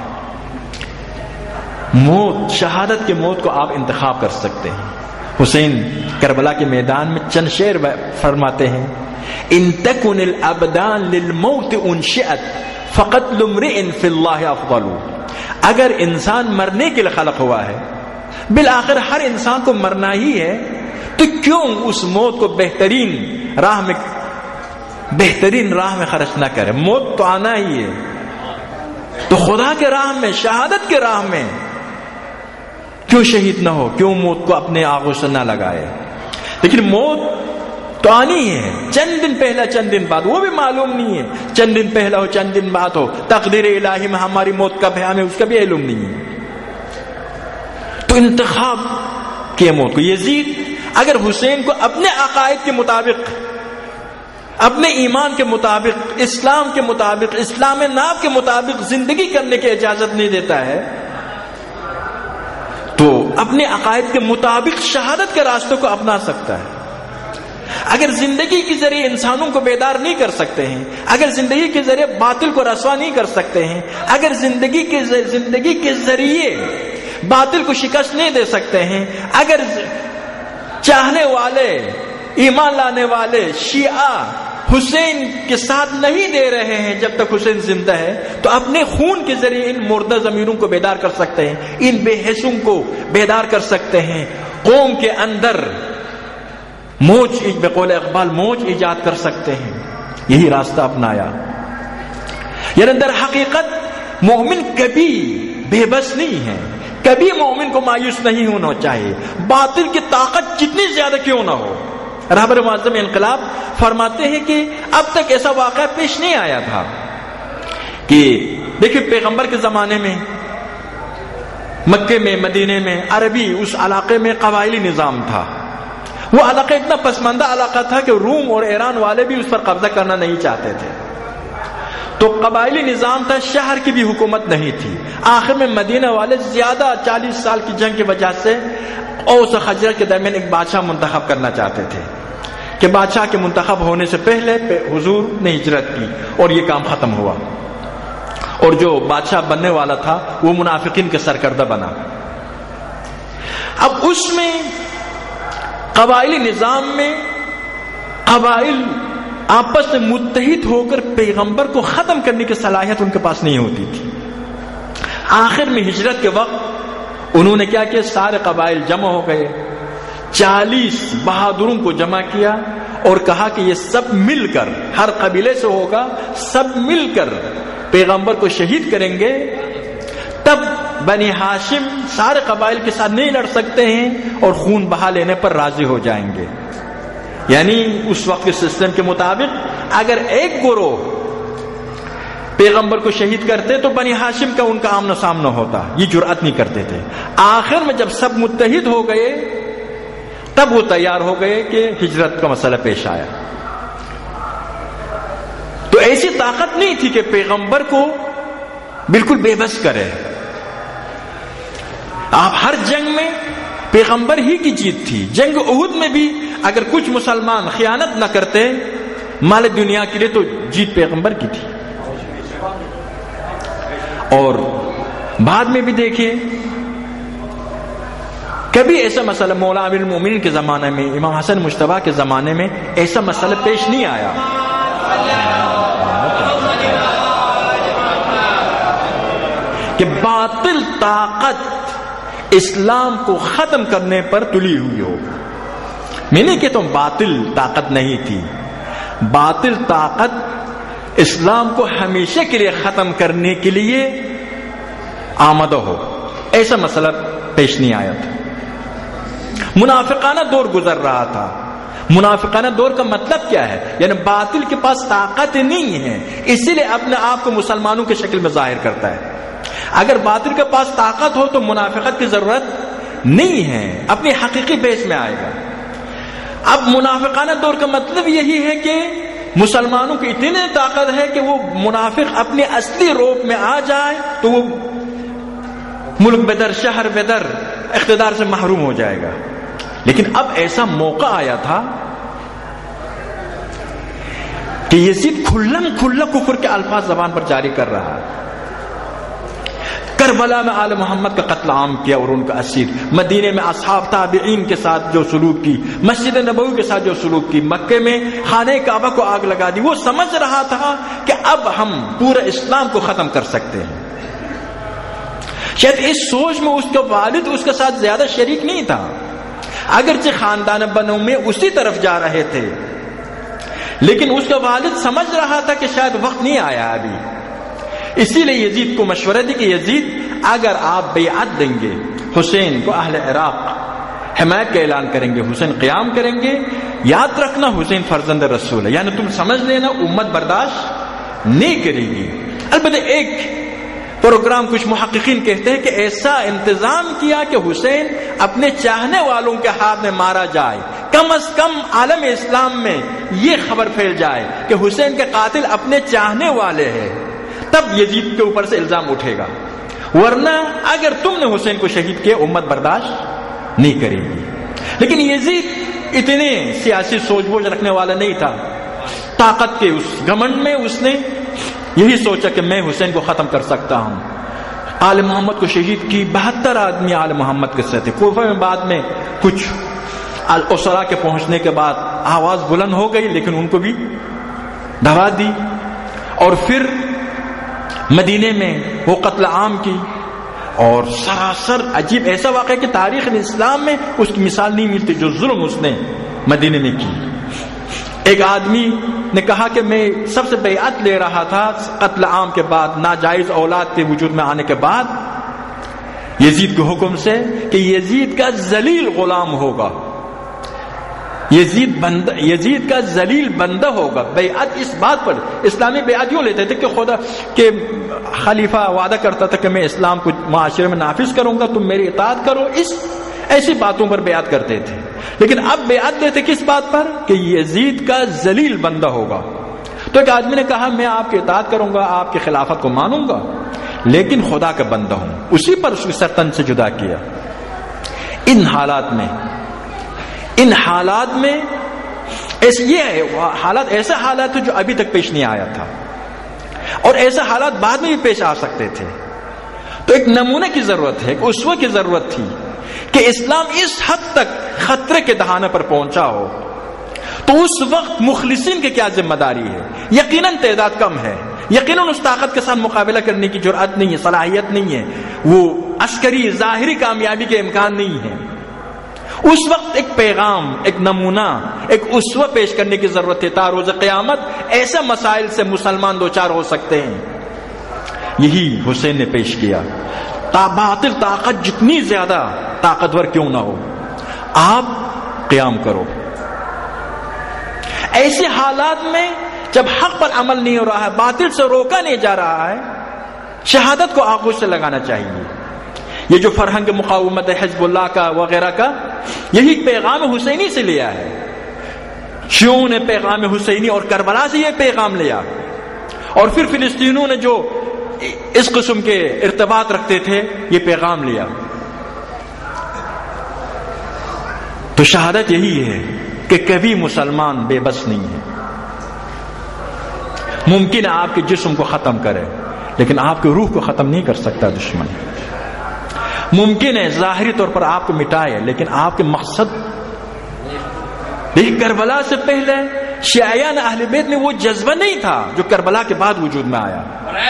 موت، شہادت کے موت کو آپ انتخاب کر سکتے ہیں۔ حسین کربلا کے میدان میں چند شعر فرماتے ہیں ان تکن الابدان للموت انشئت فقتل امرئ فی اللہ افضل۔ اگر انسان مرنے کے لیے خلق ہوا ہے، بالآخر ہر انسان کو مرنا ہی ہے، تو کیوں اس موت کو بہترین راہ میں خرچ نہ کرے؟ موت تو آنا ہی ہے، تو خدا کے راہ میں، شہادت کے راہ میں کیوں شہید نہ ہو، کیوں موت کو اپنے آغوش سے نہ لگائے؟ لیکن موت تو آنی ہے، چند دن پہلا چند دن بعد، وہ بھی معلوم نہیں ہے، چند دن پہلا ہو چند دن بعد ہو، تقدیر الہی میں ہماری موت کب ہے ہمیں اس کا بھی علم نہیں ہے۔ تو انتخاب کیا موت کو۔ یزید اگر حسین کو اپنے عقائد کے مطابق اپنے ایمان کے مطابق، اسلام کے مطابق، اسلام ناب کے مطابق زندگی کرنے کی اجازت نہیں دیتا ہے تو اپنے عقائد کے مطابق شہادت کے راستوں کو اپنا سکتا ہے۔ اگر زندگی کے ذریعے انسانوں کو بیدار نہیں کر سکتے ہیں، اگر زندگی کے ذریعے باطل کو رسوا نہیں کر سکتے ہیں، اگر زندگی کے ذریعے باطل کو شکست نہیں دے سکتے ہیں، اگر چاہنے والے، ایمان لانے والے شیعہ حسین کے ساتھ نہیں دے رہے ہیں جب تک حسین زندہ ہے، تو اپنے خون کے ذریعے ان مردہ ضمیروں کو بیدار کر سکتے ہیں، ان بے حسوں کو بیدار کر سکتے ہیں، قوم کے اندر موج، بقول اقبال، موج ایجاد کر سکتے ہیں۔ یہی راستہ اپنایا۔ یعنی در حقیقت مومن کبھی بے بس نہیں ہے، کبھی مومن کو مایوس نہیں ہونا چاہیے، باطل کی طاقت جتنی زیادہ کیوں نہ ہو۔ رہبر معظم انقلاب فرماتے ہیں کہ اب تک ایسا واقعہ پیش نہیں آیا تھا کہ دیکھیں پیغمبر کے زمانے میں مکے میں، مدینے میں، عربی اس علاقے میں قبائلی نظام تھا۔ وہ علاقہ اتنا پسماندہ علاقہ تھا کہ روم اور ایران والے بھی اس پر قبضہ کرنا نہیں چاہتے تھے، تو قبائلی نظام تھا، شہر کی بھی حکومت نہیں تھی۔ آخر میں مدینہ والے زیادہ 40 سال کی جنگ کی وجہ سے اوس و خزرج کے درمیان ایک بادشاہ منتخب کرنا چاہتے تھے کہ بادشاہ کے منتخب ہونے سے پہلے حضور نے ہجرت کی اور یہ کام ختم ہوا، اور جو بادشاہ بننے والا تھا وہ منافقین کے سرکردہ بنا۔ اب اس میں قبائلی نظام میں قبائل آپس میں متحد ہو کر پیغمبر کو ختم کرنے کی صلاحیت ان کے پاس نہیں ہوتی تھی۔ آخر میں ہجرت کے وقت انہوں نے کیا کیا، سارے قبائل جمع ہو گئے، 40 بہادروں کو جمع کیا اور کہا کہ یہ سب مل کر، ہر قبیلے سے ہوگا، سب مل کر پیغمبر کو شہید کریں گے، تب بنی ہاشم سارے قبائل کے ساتھ نہیں لڑ سکتے ہیں اور خون بہا لینے پر راضی ہو جائیں گے۔ یعنی اس وقت کے سسٹم کے مطابق اگر ایک گروہ پیغمبر کو شہید کرتے تو بنی ہاشم کا ان کا آمنا سامنا ہوتا، یہ جرأت نہیں کرتے تھے۔ آخر میں جب سب متحد ہو گئے تب وہ تیار ہو گئے کہ ہجرت کا مسئلہ پیش آیا۔ تو ایسی طاقت نہیں تھی کہ پیغمبر کو بالکل بے بس کرے۔ آپ ہر جنگ میں پیغمبر ہی کی جیت تھی۔ جنگ احد میں بھی اگر کچھ مسلمان خیانت نہ کرتے مال دنیا کے لیے تو جیت پیغمبر کی تھی۔ اور بعد میں بھی دیکھیں کبھی ایسا مسئلہ مولا امیر المومنین کے زمانے میں، امام حسن مجتبیٰ کے زمانے میں ایسا مسئلہ پیش نہیں آیا۔ کہ باطل طاقت اسلام کو ختم کرنے پر تلی ہوئی ہو۔ میں نے کہ تم باطل طاقت نہیں تھی، باطل طاقت اسلام کو ہمیشہ کے لیے ختم کرنے کے لیے آمدہ ہو، ایسا مسئلہ پیش نہیں آیا تھا۔ منافقانہ دور گزر رہا تھا۔ منافقانہ دور کا مطلب کیا ہے؟ یعنی باطل کے پاس طاقت نہیں ہے، اسی لیے اپنے آپ کو مسلمانوں کی شکل میں ظاہر کرتا ہے۔ اگر باطل کے پاس طاقت ہو تو منافقت کی ضرورت نہیں ہے، اپنی حقیقی بیس میں آئے گا۔ اب منافقانہ دور کا مطلب یہی ہے کہ مسلمانوں کی اتنی طاقت ہے کہ وہ منافق اپنے اصلی روپ میں آ جائے تو وہ ملک بدر، شہر بدر اقتدار سے محروم ہو جائے گا۔ لیکن اب ایسا موقع آیا تھا کہ یزید کھلم کھلا کفر کے الفاظ زبان پر جاری کر رہا ہے۔ کربلا میں آل محمد کا قتل عام کیا اور ان کا اسیر، مدینے میں اصحاب تابعین کے ساتھ جو سلوک کی، مسجد نبوی کے ساتھ جو سلوک کی، مکے میں خانہ کعبہ کو آگ لگا دی۔ وہ سمجھ رہا تھا کہ اب ہم پورے اسلام کو ختم کر سکتے ہیں۔ شاید اس سوچ میں اس کا والد اس کے ساتھ زیادہ شریک نہیں تھا، اگرچہ خاندان بنو میں اسی طرف جا رہے تھے، لیکن اس کا والد سمجھ رہا تھا کہ شاید وقت نہیں آیا ابھی۔ اسی لیے یزید کو مشورہ دی کہ یزید اگر آپ بیعت دیں گے حسین کو، اہل عراق حمایت کا اعلان کریں گے، حسین قیام کریں گے، یاد رکھنا حسین فرزند رسول ہے، یعنی تم سمجھ لینا امت برداشت نہیں کرے گی۔ البتہ ایک پروگرام کچھ محققین کہتے ہیں کہ ایسا انتظام کیا کہ حسین اپنے چاہنے والوں کے ہاتھ میں مارا جائے، کم از کم عالم اسلام میں یہ خبر پھیل جائے کہ حسین کے قاتل اپنے چاہنے والے ہیں، تب یزید کے اوپر سے الزام اٹھے گا، ورنہ اگر تم نے حسین کو شہید کیا امت برداشت نہیں کرے گی۔ لیکن یزید اتنے سیاسی سوچ بوجھ رکھنے والا نہیں تھا، طاقت کے اس گھمنڈ میں اس نے یہی سوچا کہ میں حسین کو ختم کر سکتا ہوں۔ آل محمد کو شہید کی، 72 آدمی آل محمد کے ساتھ تھے۔ کوفہ میں بعد میں کچھ الاسرا کے پہنچنے کے بعد آواز بلند ہو گئی، لیکن ان کو بھی دبا دی، اور پھر مدینے میں وہ قتل عام کی، اور سراسر عجیب ایسا واقعہ کہ تاریخ اسلام میں اس کی مثال نہیں ملتی جو ظلم اس نے مدینے میں کی۔ ایک آدمی نے کہا کہ میں سب سے بیعت لے رہا تھا قتل عام کے بعد، ناجائز اولاد کے وجود میں آنے کے بعد، یزید کے حکم سے کہ یزید کا ذلیل غلام ہوگا، یزید کا ذلیل بندہ ہوگا۔ بیعت اس بات پر، اسلامی بیعت یوں لیتے تھے کہ خدا کہ خلیفہ وعدہ کرتا تھا کہ میں اسلام کو معاشرے میں نافذ کروں گا، تم میری اطاعت کرو، ایسی باتوں پر بیعت کرتے تھے۔ لیکن اب بیعت دیتے کس بات پر؟ کہ یزید کا ذلیل بندہ ہوگا۔ تو ایک آدمی نے کہا میں آپ کی اطاعت کروں گا، آپ کی خلافت کو مانوں گا، لیکن خدا کا بندہ ہوں۔ اسی پر اس کی سرتن سے جدا کیا۔ ان حالات میں ایسے حالات جو ابھی تک پیش نہیں آیا تھا، اور ایسے حالات بعد میں بھی پیش آ سکتے تھے۔ تو ایک نمونے کی ضرورت ہے، ایک اسوہ کی ضرورت تھی کہ اسلام اس حد تک خطرے کے دہانے پر پہنچا ہو تو اس وقت مخلصین کی کیا ذمہ داری ہے؟ یقیناً تعداد کم ہے، یقیناً اس طاقت کے ساتھ مقابلہ کرنے کی جرأت نہیں ہے، صلاحیت نہیں ہے، وہ عسکری ظاہری کامیابی کے امکان نہیں ہے۔ اس وقت ایک پیغام، ایک نمونہ، ایک اسوہ پیش کرنے کی ضرورت ہے تا روز قیامت ایسے مسائل سے مسلمان دوچار ہو سکتے ہیں۔ یہی حسین نے پیش کیا۔ باطل طاقت جتنی زیادہ طاقتور کیوں نہ ہو، آپ قیام کرو۔ ایسے حالات میں جب حق پر عمل نہیں ہو رہا ہے، باطل سے روکا نہیں جا رہا ہے، شہادت کو آغوش سے لگانا چاہیے۔ یہ جو فرہنگ مقاومت حزب اللہ کا وغیرہ کا، یہی پیغام حسینی سے لیا ہے۔ شیعوں نے پیغام حسینی اور کربلا سے یہ پیغام لیا، اور پھر فلسطینیوں نے جو اس قسم کے ارتباط رکھتے تھے یہ پیغام لیا۔ تو شہادت یہی ہے کہ کبھی مسلمان بے بس نہیں ہے۔ ممکن ہے آپ کے جسم کو ختم کرے، لیکن آپ کی روح کو ختم نہیں کر سکتا دشمن۔ ممکن ہے ظاہری طور پر آپ کو مٹائے، لیکن آپ کے مقصد، لیکن کربلا سے پہلے شیعیان اہل بیت میں وہ جذبہ nicht تھا جو کربلا کے بعد وجود میں آیا۔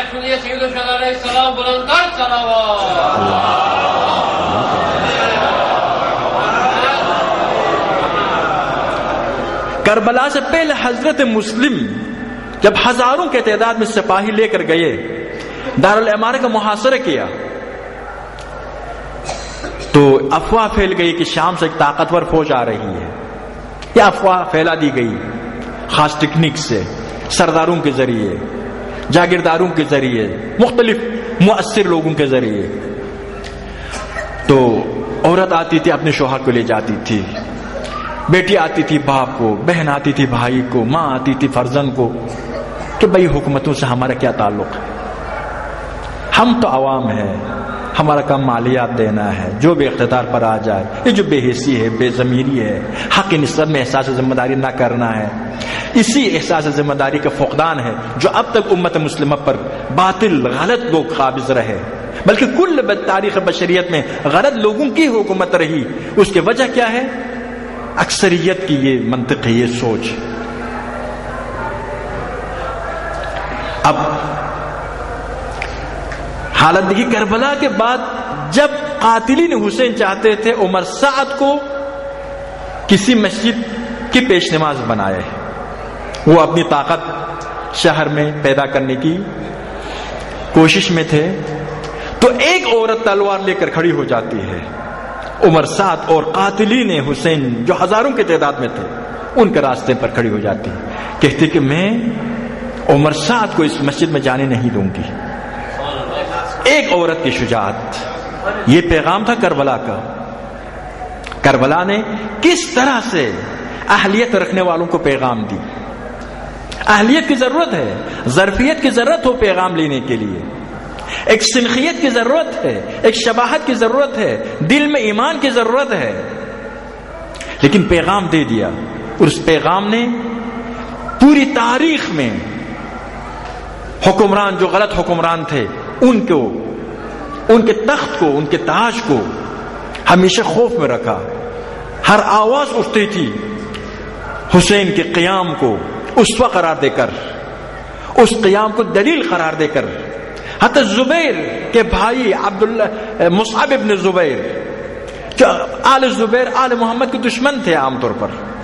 کربلا سے پہلے حضرت مسلم جب ہزاروں کے تعداد میں سپاہی لے کر گئے، دارالعمارہ کا محاصرہ کیا، تو افواہ پھیل گئی کہ شام سے ایک طاقتور فوج آ رہی ہے۔ یہ افواہ پھیلا دی گئی خاص ٹیکنیک سے، سرداروں کے ذریعے، جاگیرداروں کے ذریعے، مختلف مؤثر لوگوں کے ذریعے۔ تو عورت آتی تھی اپنے شوہر کو لے جاتی تھی، بیٹی آتی تھی باپ کو، بہن آتی تھی بھائی کو، ماں آتی تھی فرزند کو، کہ بھئی حکومتوں سے ہمارا کیا تعلق ہے، ہم تو عوام ہیں، ہمارا کام مالیات دینا ہے، جو بھی اقتدار پر آ جائے۔ یہ جو بے حسی ہے، بے ضمیری ہے، حق نسبت میں احساس ذمہ داری نہ کرنا ہے، اسی احساس ذمہ داری کا فقدان ہے جو اب تک امت مسلمہ پر باطل غلط لوگ قابض رہے، بلکہ کل تاریخ بشریت میں غلط لوگوں کی حکومت رہی۔ اس کی وجہ کیا ہے؟ اکثریت کی یہ منطق ہے، یہ سوچ۔ اب حالت دیکھی کربلا کے بعد، جب قاتلین حسین چاہتے تھے عمر سعد کو کسی مسجد کی پیش نماز بنائے، وہ اپنی طاقت شہر میں پیدا کرنے کی کوشش میں تھے، تو ایک عورت تلوار لے کر کھڑی ہو جاتی ہے، عمر سعد اور قاتلین حسین جو ہزاروں کے تعداد میں تھے ان کے راستے پر کھڑی ہو جاتی ہے، کہتی کہ میں عمر سعد کو اس مسجد میں جانے نہیں دوں گی۔ ایک عورت کی شجاعت، یہ پیغام تھا کربلا کا۔ کربلا نے کس طرح سے اہلیت رکھنے والوں کو پیغام دی. اہلیت کی ضرورت ہے، ظرفیت کی ضرورت ہو پیغام لینے کے لیے، ایک سنخیت کی ضرورت ہے، ایک شباہت کی ضرورت ہے، دل میں ایمان کی ضرورت ہے. لیکن پیغام دے دیا، اور اس پیغام نے پوری تاریخ میں حکمران جو غلط حکمران تھے ان کو، ان کے تخت کو، ان کے تاج کو ہمیشہ خوف میں رکھا. ہر آواز اٹھتی تھی حسین کے قیام کو اسوہ قرار دے کر، اس قیام کو دلیل قرار دے کر. حتی زبیر کے بھائی عبداللہ مصعب ابن زبیر جو آل زبیر آل محمد کے دشمن تھے، عام طور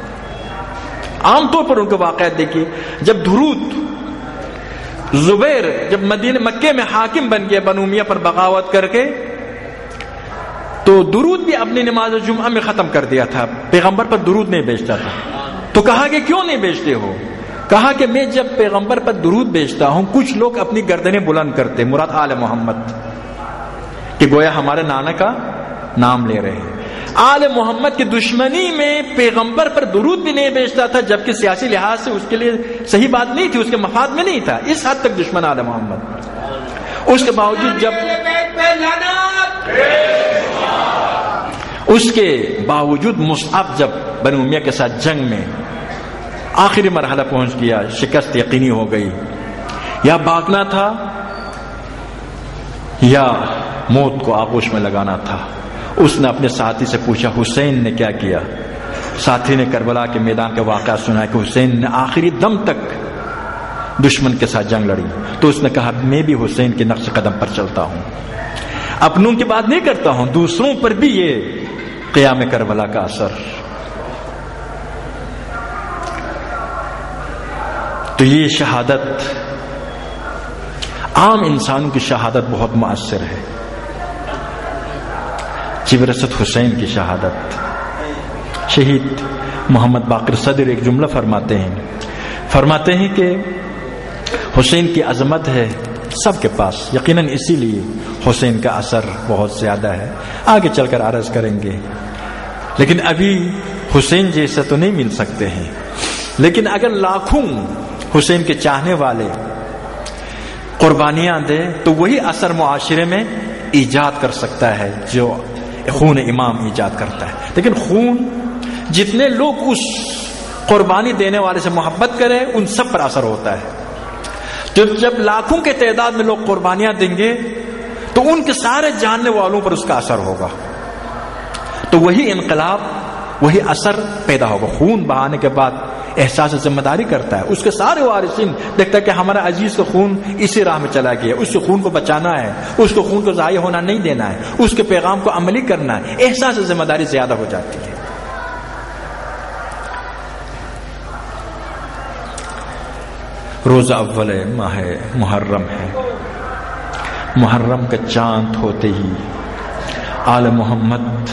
پر ان کے واقعات دیکھیے. جب درود زبیر جب مکے میں حاکم بن گیا بنو امیہ پر بغاوت کر کے، تو درود بھی اپنی نماز جمعہ میں ختم کر دیا تھا، پیغمبر پر درود نہیں بھیجتا تھا. تو کہا کہ کیوں نہیں بھیجتے ہو؟ کہا کہ میں جب پیغمبر پر درود بھیجتا ہوں کچھ لوگ اپنی گردنیں بلند کرتے، مراد آل محمد، کہ گویا ہمارے نانا کا نام لے رہے ہیں. آل محمد کی دشمنی میں پیغمبر پر درود بھی نہیں بھیجتا تھا، جبکہ سیاسی لحاظ سے اس کے لیے صحیح بات نہیں تھی، اس کے مفاد میں نہیں تھا. اس حد تک دشمن آل محمد. اس کے باوجود مصعب جب بنو امیہ کے ساتھ جنگ میں آخری مرحلہ پہنچ گیا، شکست یقینی ہو گئی، یا بھاگنا تھا یا موت کو آغوش میں لگانا تھا. اس نے اپنے ساتھی سے پوچھا حسین نے کیا کیا؟ ساتھی نے کربلا کے میدان کا واقعہ سنا کہ حسین نے آخری دم تک دشمن کے ساتھ جنگ لڑی. تو اس نے کہا میں بھی حسین کے نقش قدم پر چلتا ہوں، اپنوں کی بات نہیں کرتا ہوں، دوسروں پر بھی یہ قیام کربلا کا اثر. تو یہ شہادت، عام انسانوں کی شہادت بہت مؤثر ہے. برست حسین کی شہادت. شہید محمد باقر صدر ایک جملہ فرماتے ہیں کہ حسین کی عظمت ہے سب کے پاس، یقیناً اسی لیے حسین کا اثر بہت زیادہ ہے. آگے چل کر عرض کریں گے، لیکن ابھی حسین جیسا تو نہیں مل سکتے ہیں. لیکن اگر لاکھوں حسین کے چاہنے والے قربانیاں دے تو وہی اثر معاشرے میں ایجاد کر سکتا ہے جو خون امام ایجاد کرتا ہے. لیکن خون، جتنے لوگ اس قربانی دینے والے سے محبت کریں ان سب پر اثر ہوتا ہے. جب لاکھوں کے تعداد میں لوگ قربانیاں دیں گے تو ان کے سارے جاننے والوں پر اس کا اثر ہوگا، تو وہی انقلاب، وہی اثر پیدا ہوگا. خون بہانے کے بعد احساس ذمہ داری کرتا ہے، اس کے سارے وارثین دیکھتا ہے کہ ہمارا عزیز کا خون اسی راہ میں چلا گیا، اس کے خون کو بچانا ہے، اس کے خون کو ضائع ہونا نہیں دینا ہے، اس کے پیغام کو عملی کرنا ہے. احساس ذمہ داری زیادہ ہو جاتی ہے. روزہ اول ماہ محرم ہے. محرم کا چاند ہوتے ہی آل محمد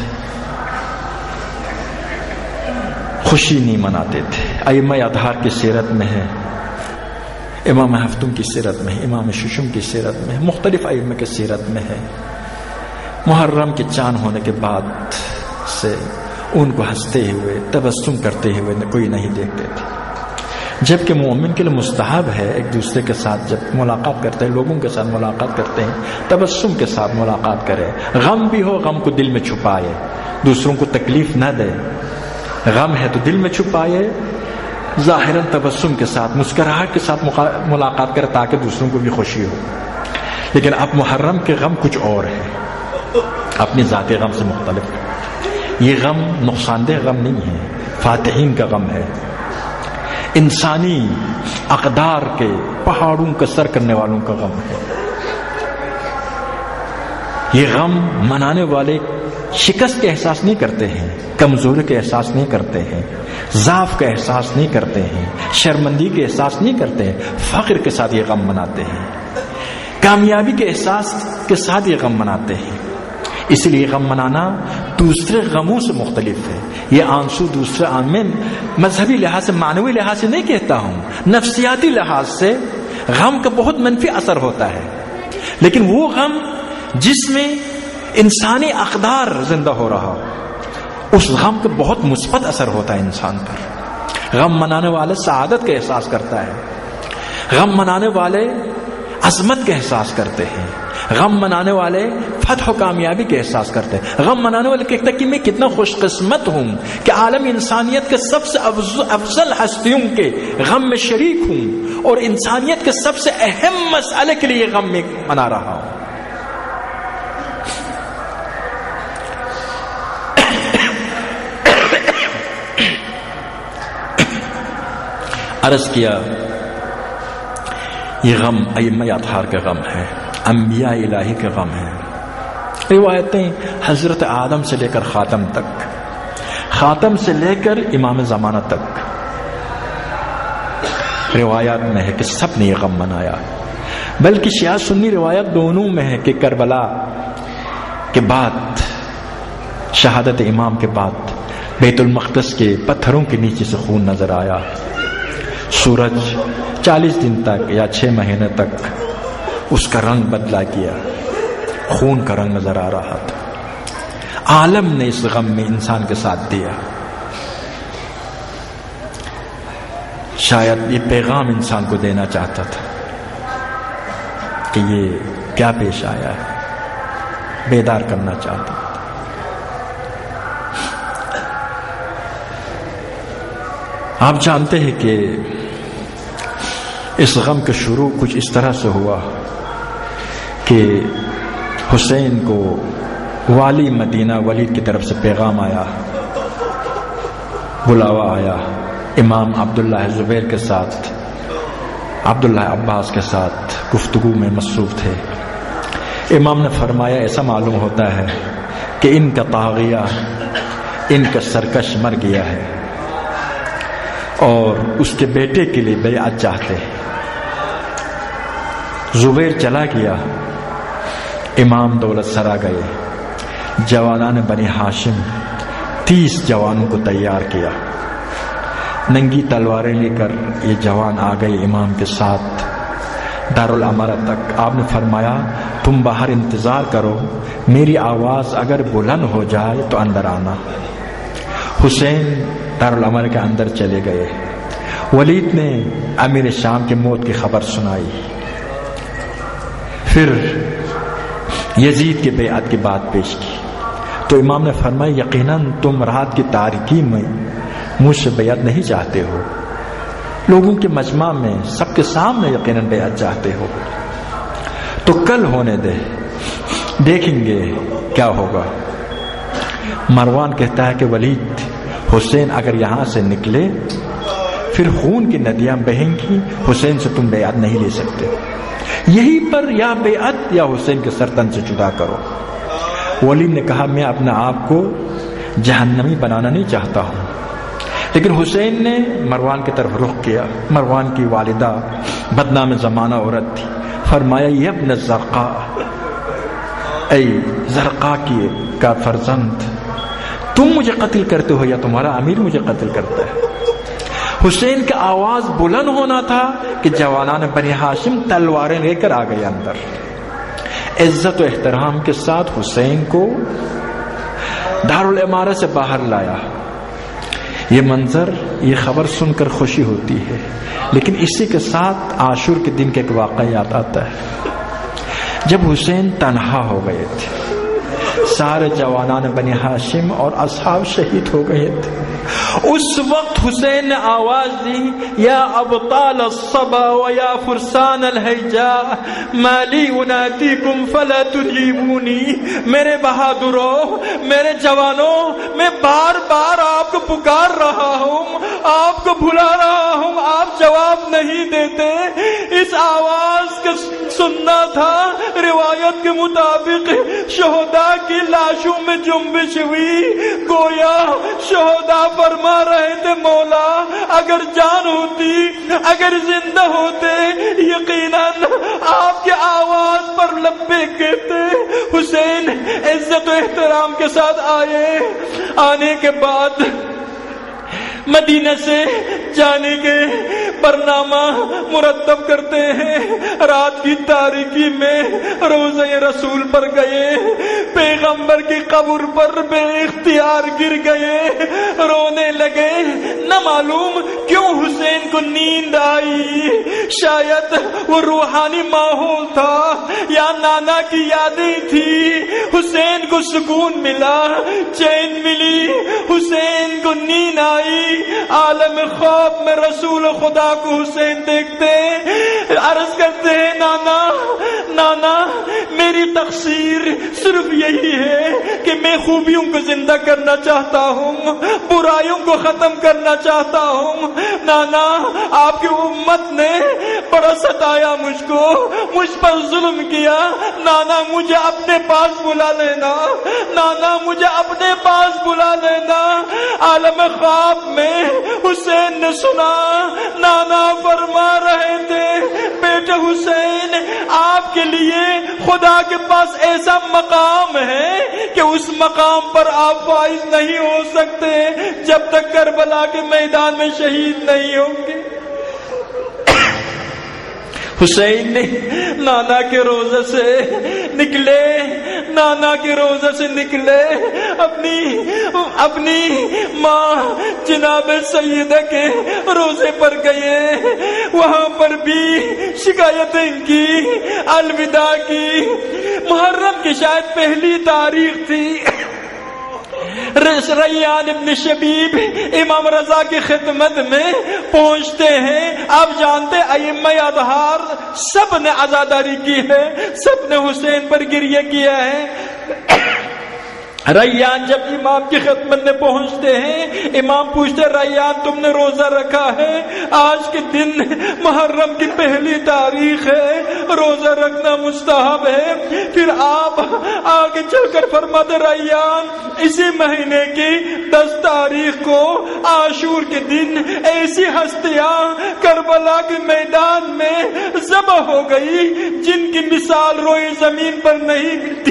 خوشی نہیں مناتے تھے. ائمہ اطہار کی سیرت میں ہے، امام ہفتم کی سیرت میں ہے، امام ششم کی سیرت میں ہے، مختلف ائمہ کی سیرت میں ہے. محرم کے چاند ہونے کے بعد سے ان کو ہنستے ہوئے، تبسم کرتے ہوئے کوئی نہیں دیکھتے تھے. جبکہ مومن کے لیے مستحب ہے ایک دوسرے کے ساتھ جب ملاقات کرتے ہیں، لوگوں کے ساتھ ملاقات کرتے ہیں، تبسم کے ساتھ ملاقات کرے. غم بھی ہو، غم کو دل میں چھپائے، دوسروں کو تکلیف نہ دے. غم ہے تو دل میں چھپائے، ظاہراً تبسم کے ساتھ، مسکراہٹ کے ساتھ ملاقات کرے تاکہ دوسروں کو بھی خوشی ہو. لیکن اب محرم کے غم کچھ اور ہے، اپنی ذاتی غم سے مختلف. یہ غم نقصان دہ غم نہیں ہے، فاتحین کا غم ہے، انسانی اقدار کے پہاڑوں کا سر کرنے والوں کا غم ہے. یہ غم منانے والے شکست کے احساس نہیں کرتے ہیں، کمزوری کے احساس نہیں کرتے ہیں، ضعف کا احساس نہیں کرتے ہیں، شرمندگی کے احساس نہیں کرتے ہیں، فقر کے ساتھ یہ غم مناتے ہیں، کامیابی کے احساس کے ساتھ یہ غم مناتے ہیں. اس لیے غم منانا دوسرے غموں سے مختلف ہے. یہ آنسو دوسرے میں مذہبی لحاظ سے، معنوی لحاظ سے نہیں کہتا ہوں، نفسیاتی لحاظ سے غم کا بہت منفی اثر ہوتا ہے. لیکن وہ غم جس میں انسانی اقدار زندہ ہو رہا، اس غم کا بہت مثبت اثر ہوتا ہے انسان پر. غم منانے والے سعادت کا احساس کرتا ہے، غم منانے والے عظمت کا احساس کرتے ہیں، غم منانے والے فتح و کامیابی کا احساس کرتے ہیں، غم منانے والے کہتے ہیں کہ میں کتنا خوش قسمت ہوں کہ عالم انسانیت کے سب سے افضل ہستیوں کے غم میں شریک ہوں اور انسانیت کے سب سے اہم مسئلے کے لیے غم میں منا رہا ہوں۔ عرض کیا یہ غم ائمہ اطہار کا غم ہے، انبیاء الہی کا غم ہے۔ روایتیں حضرت آدم سے لے کر خاتم تک، خاتم سے لے کر امام زمانہ تک روایات میں ہے کہ سب نے یہ غم منایا، بلکہ شیعہ سنی روایت دونوں میں ہے کہ کربلا کے بعد، شہادت امام کے بعد بیت المقدس کے پتھروں کے نیچے سے خون نظر آیا، سورج 40 دن تک یا 6 مہینے تک اس کا رنگ بدلا کیا، خون کا رنگ نظر آ رہا تھا۔ عالم نے اس غم میں انسان کے ساتھ دیا۔ شاید یہ پیغام انسان کو دینا چاہتا تھا کہ یہ کیا پیش آیا ہے، بیدار کرنا چاہتا تھا۔ آپ جانتے ہیں کہ اس غم کا شروع کچھ اس طرح سے ہوا کہ حسین کو والی مدینہ ولید کی طرف سے پیغام آیا، بلاوا آیا۔ امام عبداللہ زبیر کے ساتھ، عبداللہ عباس کے ساتھ گفتگو میں مصروف تھے۔ امام نے فرمایا ایسا معلوم ہوتا ہے کہ ان کا طاغیہ، ان کا سرکش مر گیا ہے اور اس کے بیٹے کے لیے بیعت چاہتے ہیں۔ زبیر چلا گیا، امام دولت سرا گئے، جوانان بنی ہاشم 30 جوانوں کو تیار کیا، ننگی تلواریں لے کر یہ جوان آ گئے امام کے ساتھ دارالامارہ تک۔ آپ نے فرمایا تم باہر انتظار کرو، میری آواز اگر بلند ہو جائے تو اندر آنا۔ حسین دارالامارہ کے اندر چلے گئے۔ ولید نے امیر شام کے موت کی خبر سنائی، پھر یزید کے بیعت کی بات پیش کی تو امام نے فرمایا یقیناً تم رات کی تاریکی میں مجھ سے بیعت نہیں چاہتے ہو، لوگوں کے مجمع میں سب کے سامنے یقیناً بیعت چاہتے ہو، تو کل ہونے دے، دیکھیں گے کیا ہوگا۔ مروان کہتا ہے کہ ولید، حسین اگر یہاں سے نکلے پھر خون کی ندیاں بہیں گی، حسین سے تم بیعت نہیں لے سکتے، یہی پر یا بیعت یا حسین کے سر تن سے جدا کرو۔ ولید نے کہا میں اپنے آپ کو جہنمی بنانا نہیں چاہتا ہوں، لیکن حسین نے مروان کی طرف رخ کیا۔ مروان کی والدہ بدنام زمانہ عورت تھی، فرمایا یہ ابن زرقاء، اے زرقاء کی کا فرزند، تم مجھے قتل کرتے ہو یا تمہارا امیر مجھے قتل کرتا ہے۔ حسین کا آواز بلند ہونا تھا کہ جوانان بنی ہاشم تلواریں لے کر آ گئے اندر، عزت و احترام کے ساتھ حسین کو دارالامارہ سے باہر لایا۔ یہ منظر، یہ خبر سن کر خوشی ہوتی ہے، لیکن اسی کے ساتھ عاشور کے دن کا ایک واقعہ یاد آتا ہے جب حسین تنہا ہو گئے تھے، سارے جوانان بنی ہاشم اور اصحاب شہید ہو گئے تھے۔ اس وقت حسین نے آواز دی یا ابطال الصبا و یا فرسان الہیجاء ما لی انادیکم فلا تجیبونی، میرے بہادروں، میرے جوانوں، میں بار بار آپ کو پکار رہا ہوں، آپ کو بلا رہا ہوں، آپ جواب نہیں دیتے۔ اس آواز کو سننا تھا۔ روایت کے مطابق شہداء کی لاشوں میں جنبش ہوئی، گویا شہداء فرما رہے تھے مولا اگر جان ہوتی، اگر زندہ ہوتے، یقیناً آپ کی آواز پر لبیک کہتے۔ حسین عزت و احترام کے ساتھ آئے، آنے کے بعد مدینہ سے جانے کے برنامہ مرتب کرتے ہیں، رات کی تاریکی میں روزہ رسول پر گئے، پیغمبر کی قبر پر بے اختیار گر گئے، رونے لگے، نہ معلوم کیوں حسین کو نیند آئی، شاید وہ روحانی ماحول تھا یا نانا کی یادیں تھی، حسین کو سکون ملا، چین ملی، حسین کو نیند آئی، عالم خواب میں رسول خدا کو حسین دیکھتے عرض کرتے ہیں نانا نانا میری تقصیر صرف یہی ہے کہ میں خوبیوں کو زندہ کرنا چاہتا ہوں، برائیوں کو ختم کرنا چاہتا ہوں، نانا آپ کی امت نے بڑا ستایا مجھ کو، مجھ پر ظلم کیا، نانا مجھے اپنے پاس بلا لینا، نانا مجھے اپنے پاس بلا لینا۔ عالم خواب میں حسین نے سنا نانا فرما رہے تھے بیٹے حسین آپ کے لیے خدا کے پاس ایسا مقام ہے کہ اس مقام پر آپ فائز نہیں ہو سکتے جب تک کربلا کے میدان میں شہید نہیں ہوں گے۔ حسین نے نانا کے روزے سے نکلے، نانا کے روزے سے نکلے، اپنی ماں جناب سیدہ کے روزے پر گئے، وہاں پر بھی شکایتیں کی، الوداع کی۔ محرم کی شاید پہلی تاریخ تھی، ریان ابن شبیب امام رضا کی خدمت میں پہنچتے ہیں۔ آپ جانتے ائمہ اطہار سب نے عزاداری کی ہے، سب نے حسین پر گریہ کیا ہے۔ ریان جب امام کی خدمت میں پہنچتے ہیں، امام پوچھتے ریان تم نے روزہ رکھا ہے؟ آج کے دن محرم کی پہلی تاریخ ہے، روزہ رکھنا مستحب ہے۔ پھر آپ آگے چل کر فرماتے ریان اسی مہینے کی 10 تاریخ کو عاشور کے دن ایسی ہستیاں کربلا کے میدان میں ذبح ہو گئی جن کی مثال روئے زمین پر نہیں ملتی،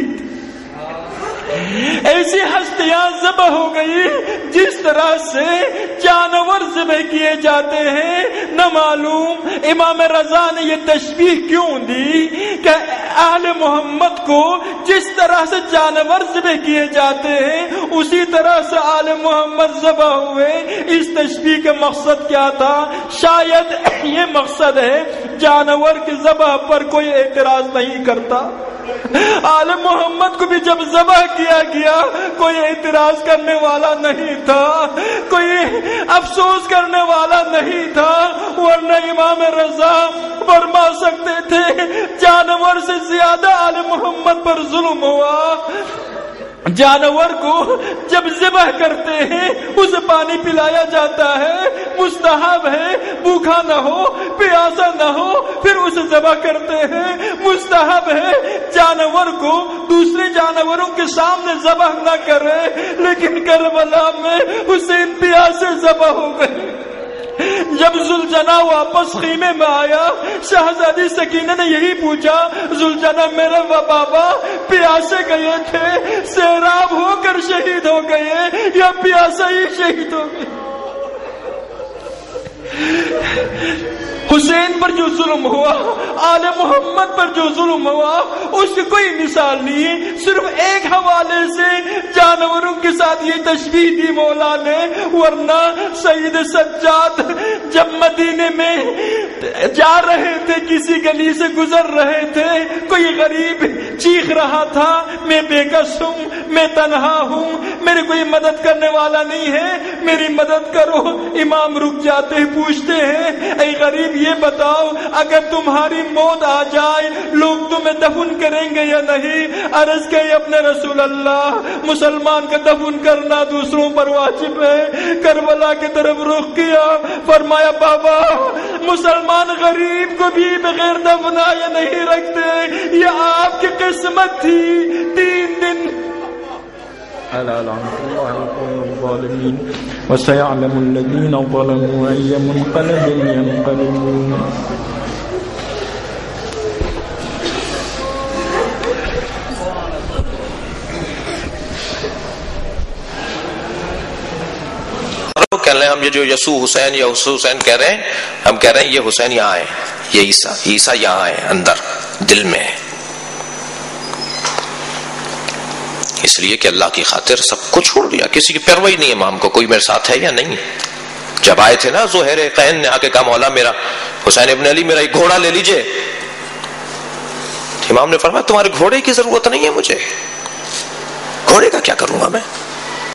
ایسی ہستیاں ذبح ہو گئی جس طرح سے جانور ذبح کیے جاتے ہیں۔ نہ معلوم امام رضا نے یہ تشبیہ کیوں دی کہ اہل محمد کو جس طرح سے جانور ذبح کیے جاتے ہیں اسی طرح سے آل محمد ذبح ہوئے۔ اس تشبیہ کا مقصد کیا تھا؟ شاید یہ مقصد ہے جانور کے ذبح پر کوئی اعتراض نہیں کرتا، آل محمد کو بھی جب ذبح کیا گیا کوئی اعتراض کرنے والا نہیں تھا، کوئی افسوس کرنے والا نہیں تھا، ورنہ امام رضا فرما سکتے تھے جانور سے زیادہ آل محمد پر ظلم ہوا۔ جانور کو جب ذبح کرتے ہیں اسے پانی پلایا جاتا ہے، مستحب ہے، بھوکا نہ ہو پیاسا نہ ہو پھر اسے ذبح کرتے ہیں، مستحب ہے جانور کو دوسرے جانوروں کے سامنے ذبح نہ کرے، لیکن کربلا میں حسین پیاسے ذبح ہو گئے۔ جب ذوالجناح واپس خیمے میں آیا شہزادی سکینہ نے یہی پوچھا ذوالجناح میرے بابا پیاسے گئے تھے، سیراب ہو کر شہید ہو گئے یا پیاسا ہی شہید ہو گئے؟ حسین پر جو ظلم ہوا، آل محمد پر جو ظلم ہوا اس کی کوئی مثال نہیں، صرف ایک حوالے سے جانوروں کے ساتھ یہ تشبیہ دی مولا نے، ورنہ سید سجاد جب مدینے میں جا رہے تھے کسی گلی سے گزر رہے تھے، کوئی غریب چیخ رہا تھا میں بے کس ہوں، میں تنہا ہوں، میرے کوئی مدد کرنے والا نہیں ہے، میری مدد کرو۔ امام رک جاتے پوچھتے ہیں اے غریب یہ بتاؤ اگر تمہاری موت آ جائے لوگ تمہیں دفن کریں گے یا نہیں؟ عرض کہ اپنے رسول اللہ مسلمان کا دفن کرنا دوسروں پر واجب ہے۔ کربلا کی طرف رخ کیا، فرمایا بابا مسلمان غریب کو بھی بغیر دفنائے نہیں رکھتے، یہ آپ کی قسمت تھی۔ 3 دن لعنة الله على الظالمين وسيعلم الذين ظلموا أي منقلب ينقلبون۔ کہہ لیں فرمایا ہم یہ جو یسوع حسین یا حسین کہہ رہے ہیں، ہم کہہ رہے ہیں یہ حسین یہاں ہے، یہ عیسیٰ یہاں ہے، اندر دل میں ہے. اس لیے کہ اللہ کی خاطر سب کچھ چھوڑ دیا، کسی کی پرواہ نہیں ہے امام کو، کوئی میرے ساتھ ہے یا نہیں. جب آئے تھے نا زہیر قین نے آ کے کہا مولا میرا حسین ابن علی میرا ایک گھوڑا لے لیجئے، امام نے فرمایا تمہارے گھوڑے کی ضرورت نہیں ہے، مجھے گھوڑے کا کیا کروں گا میں.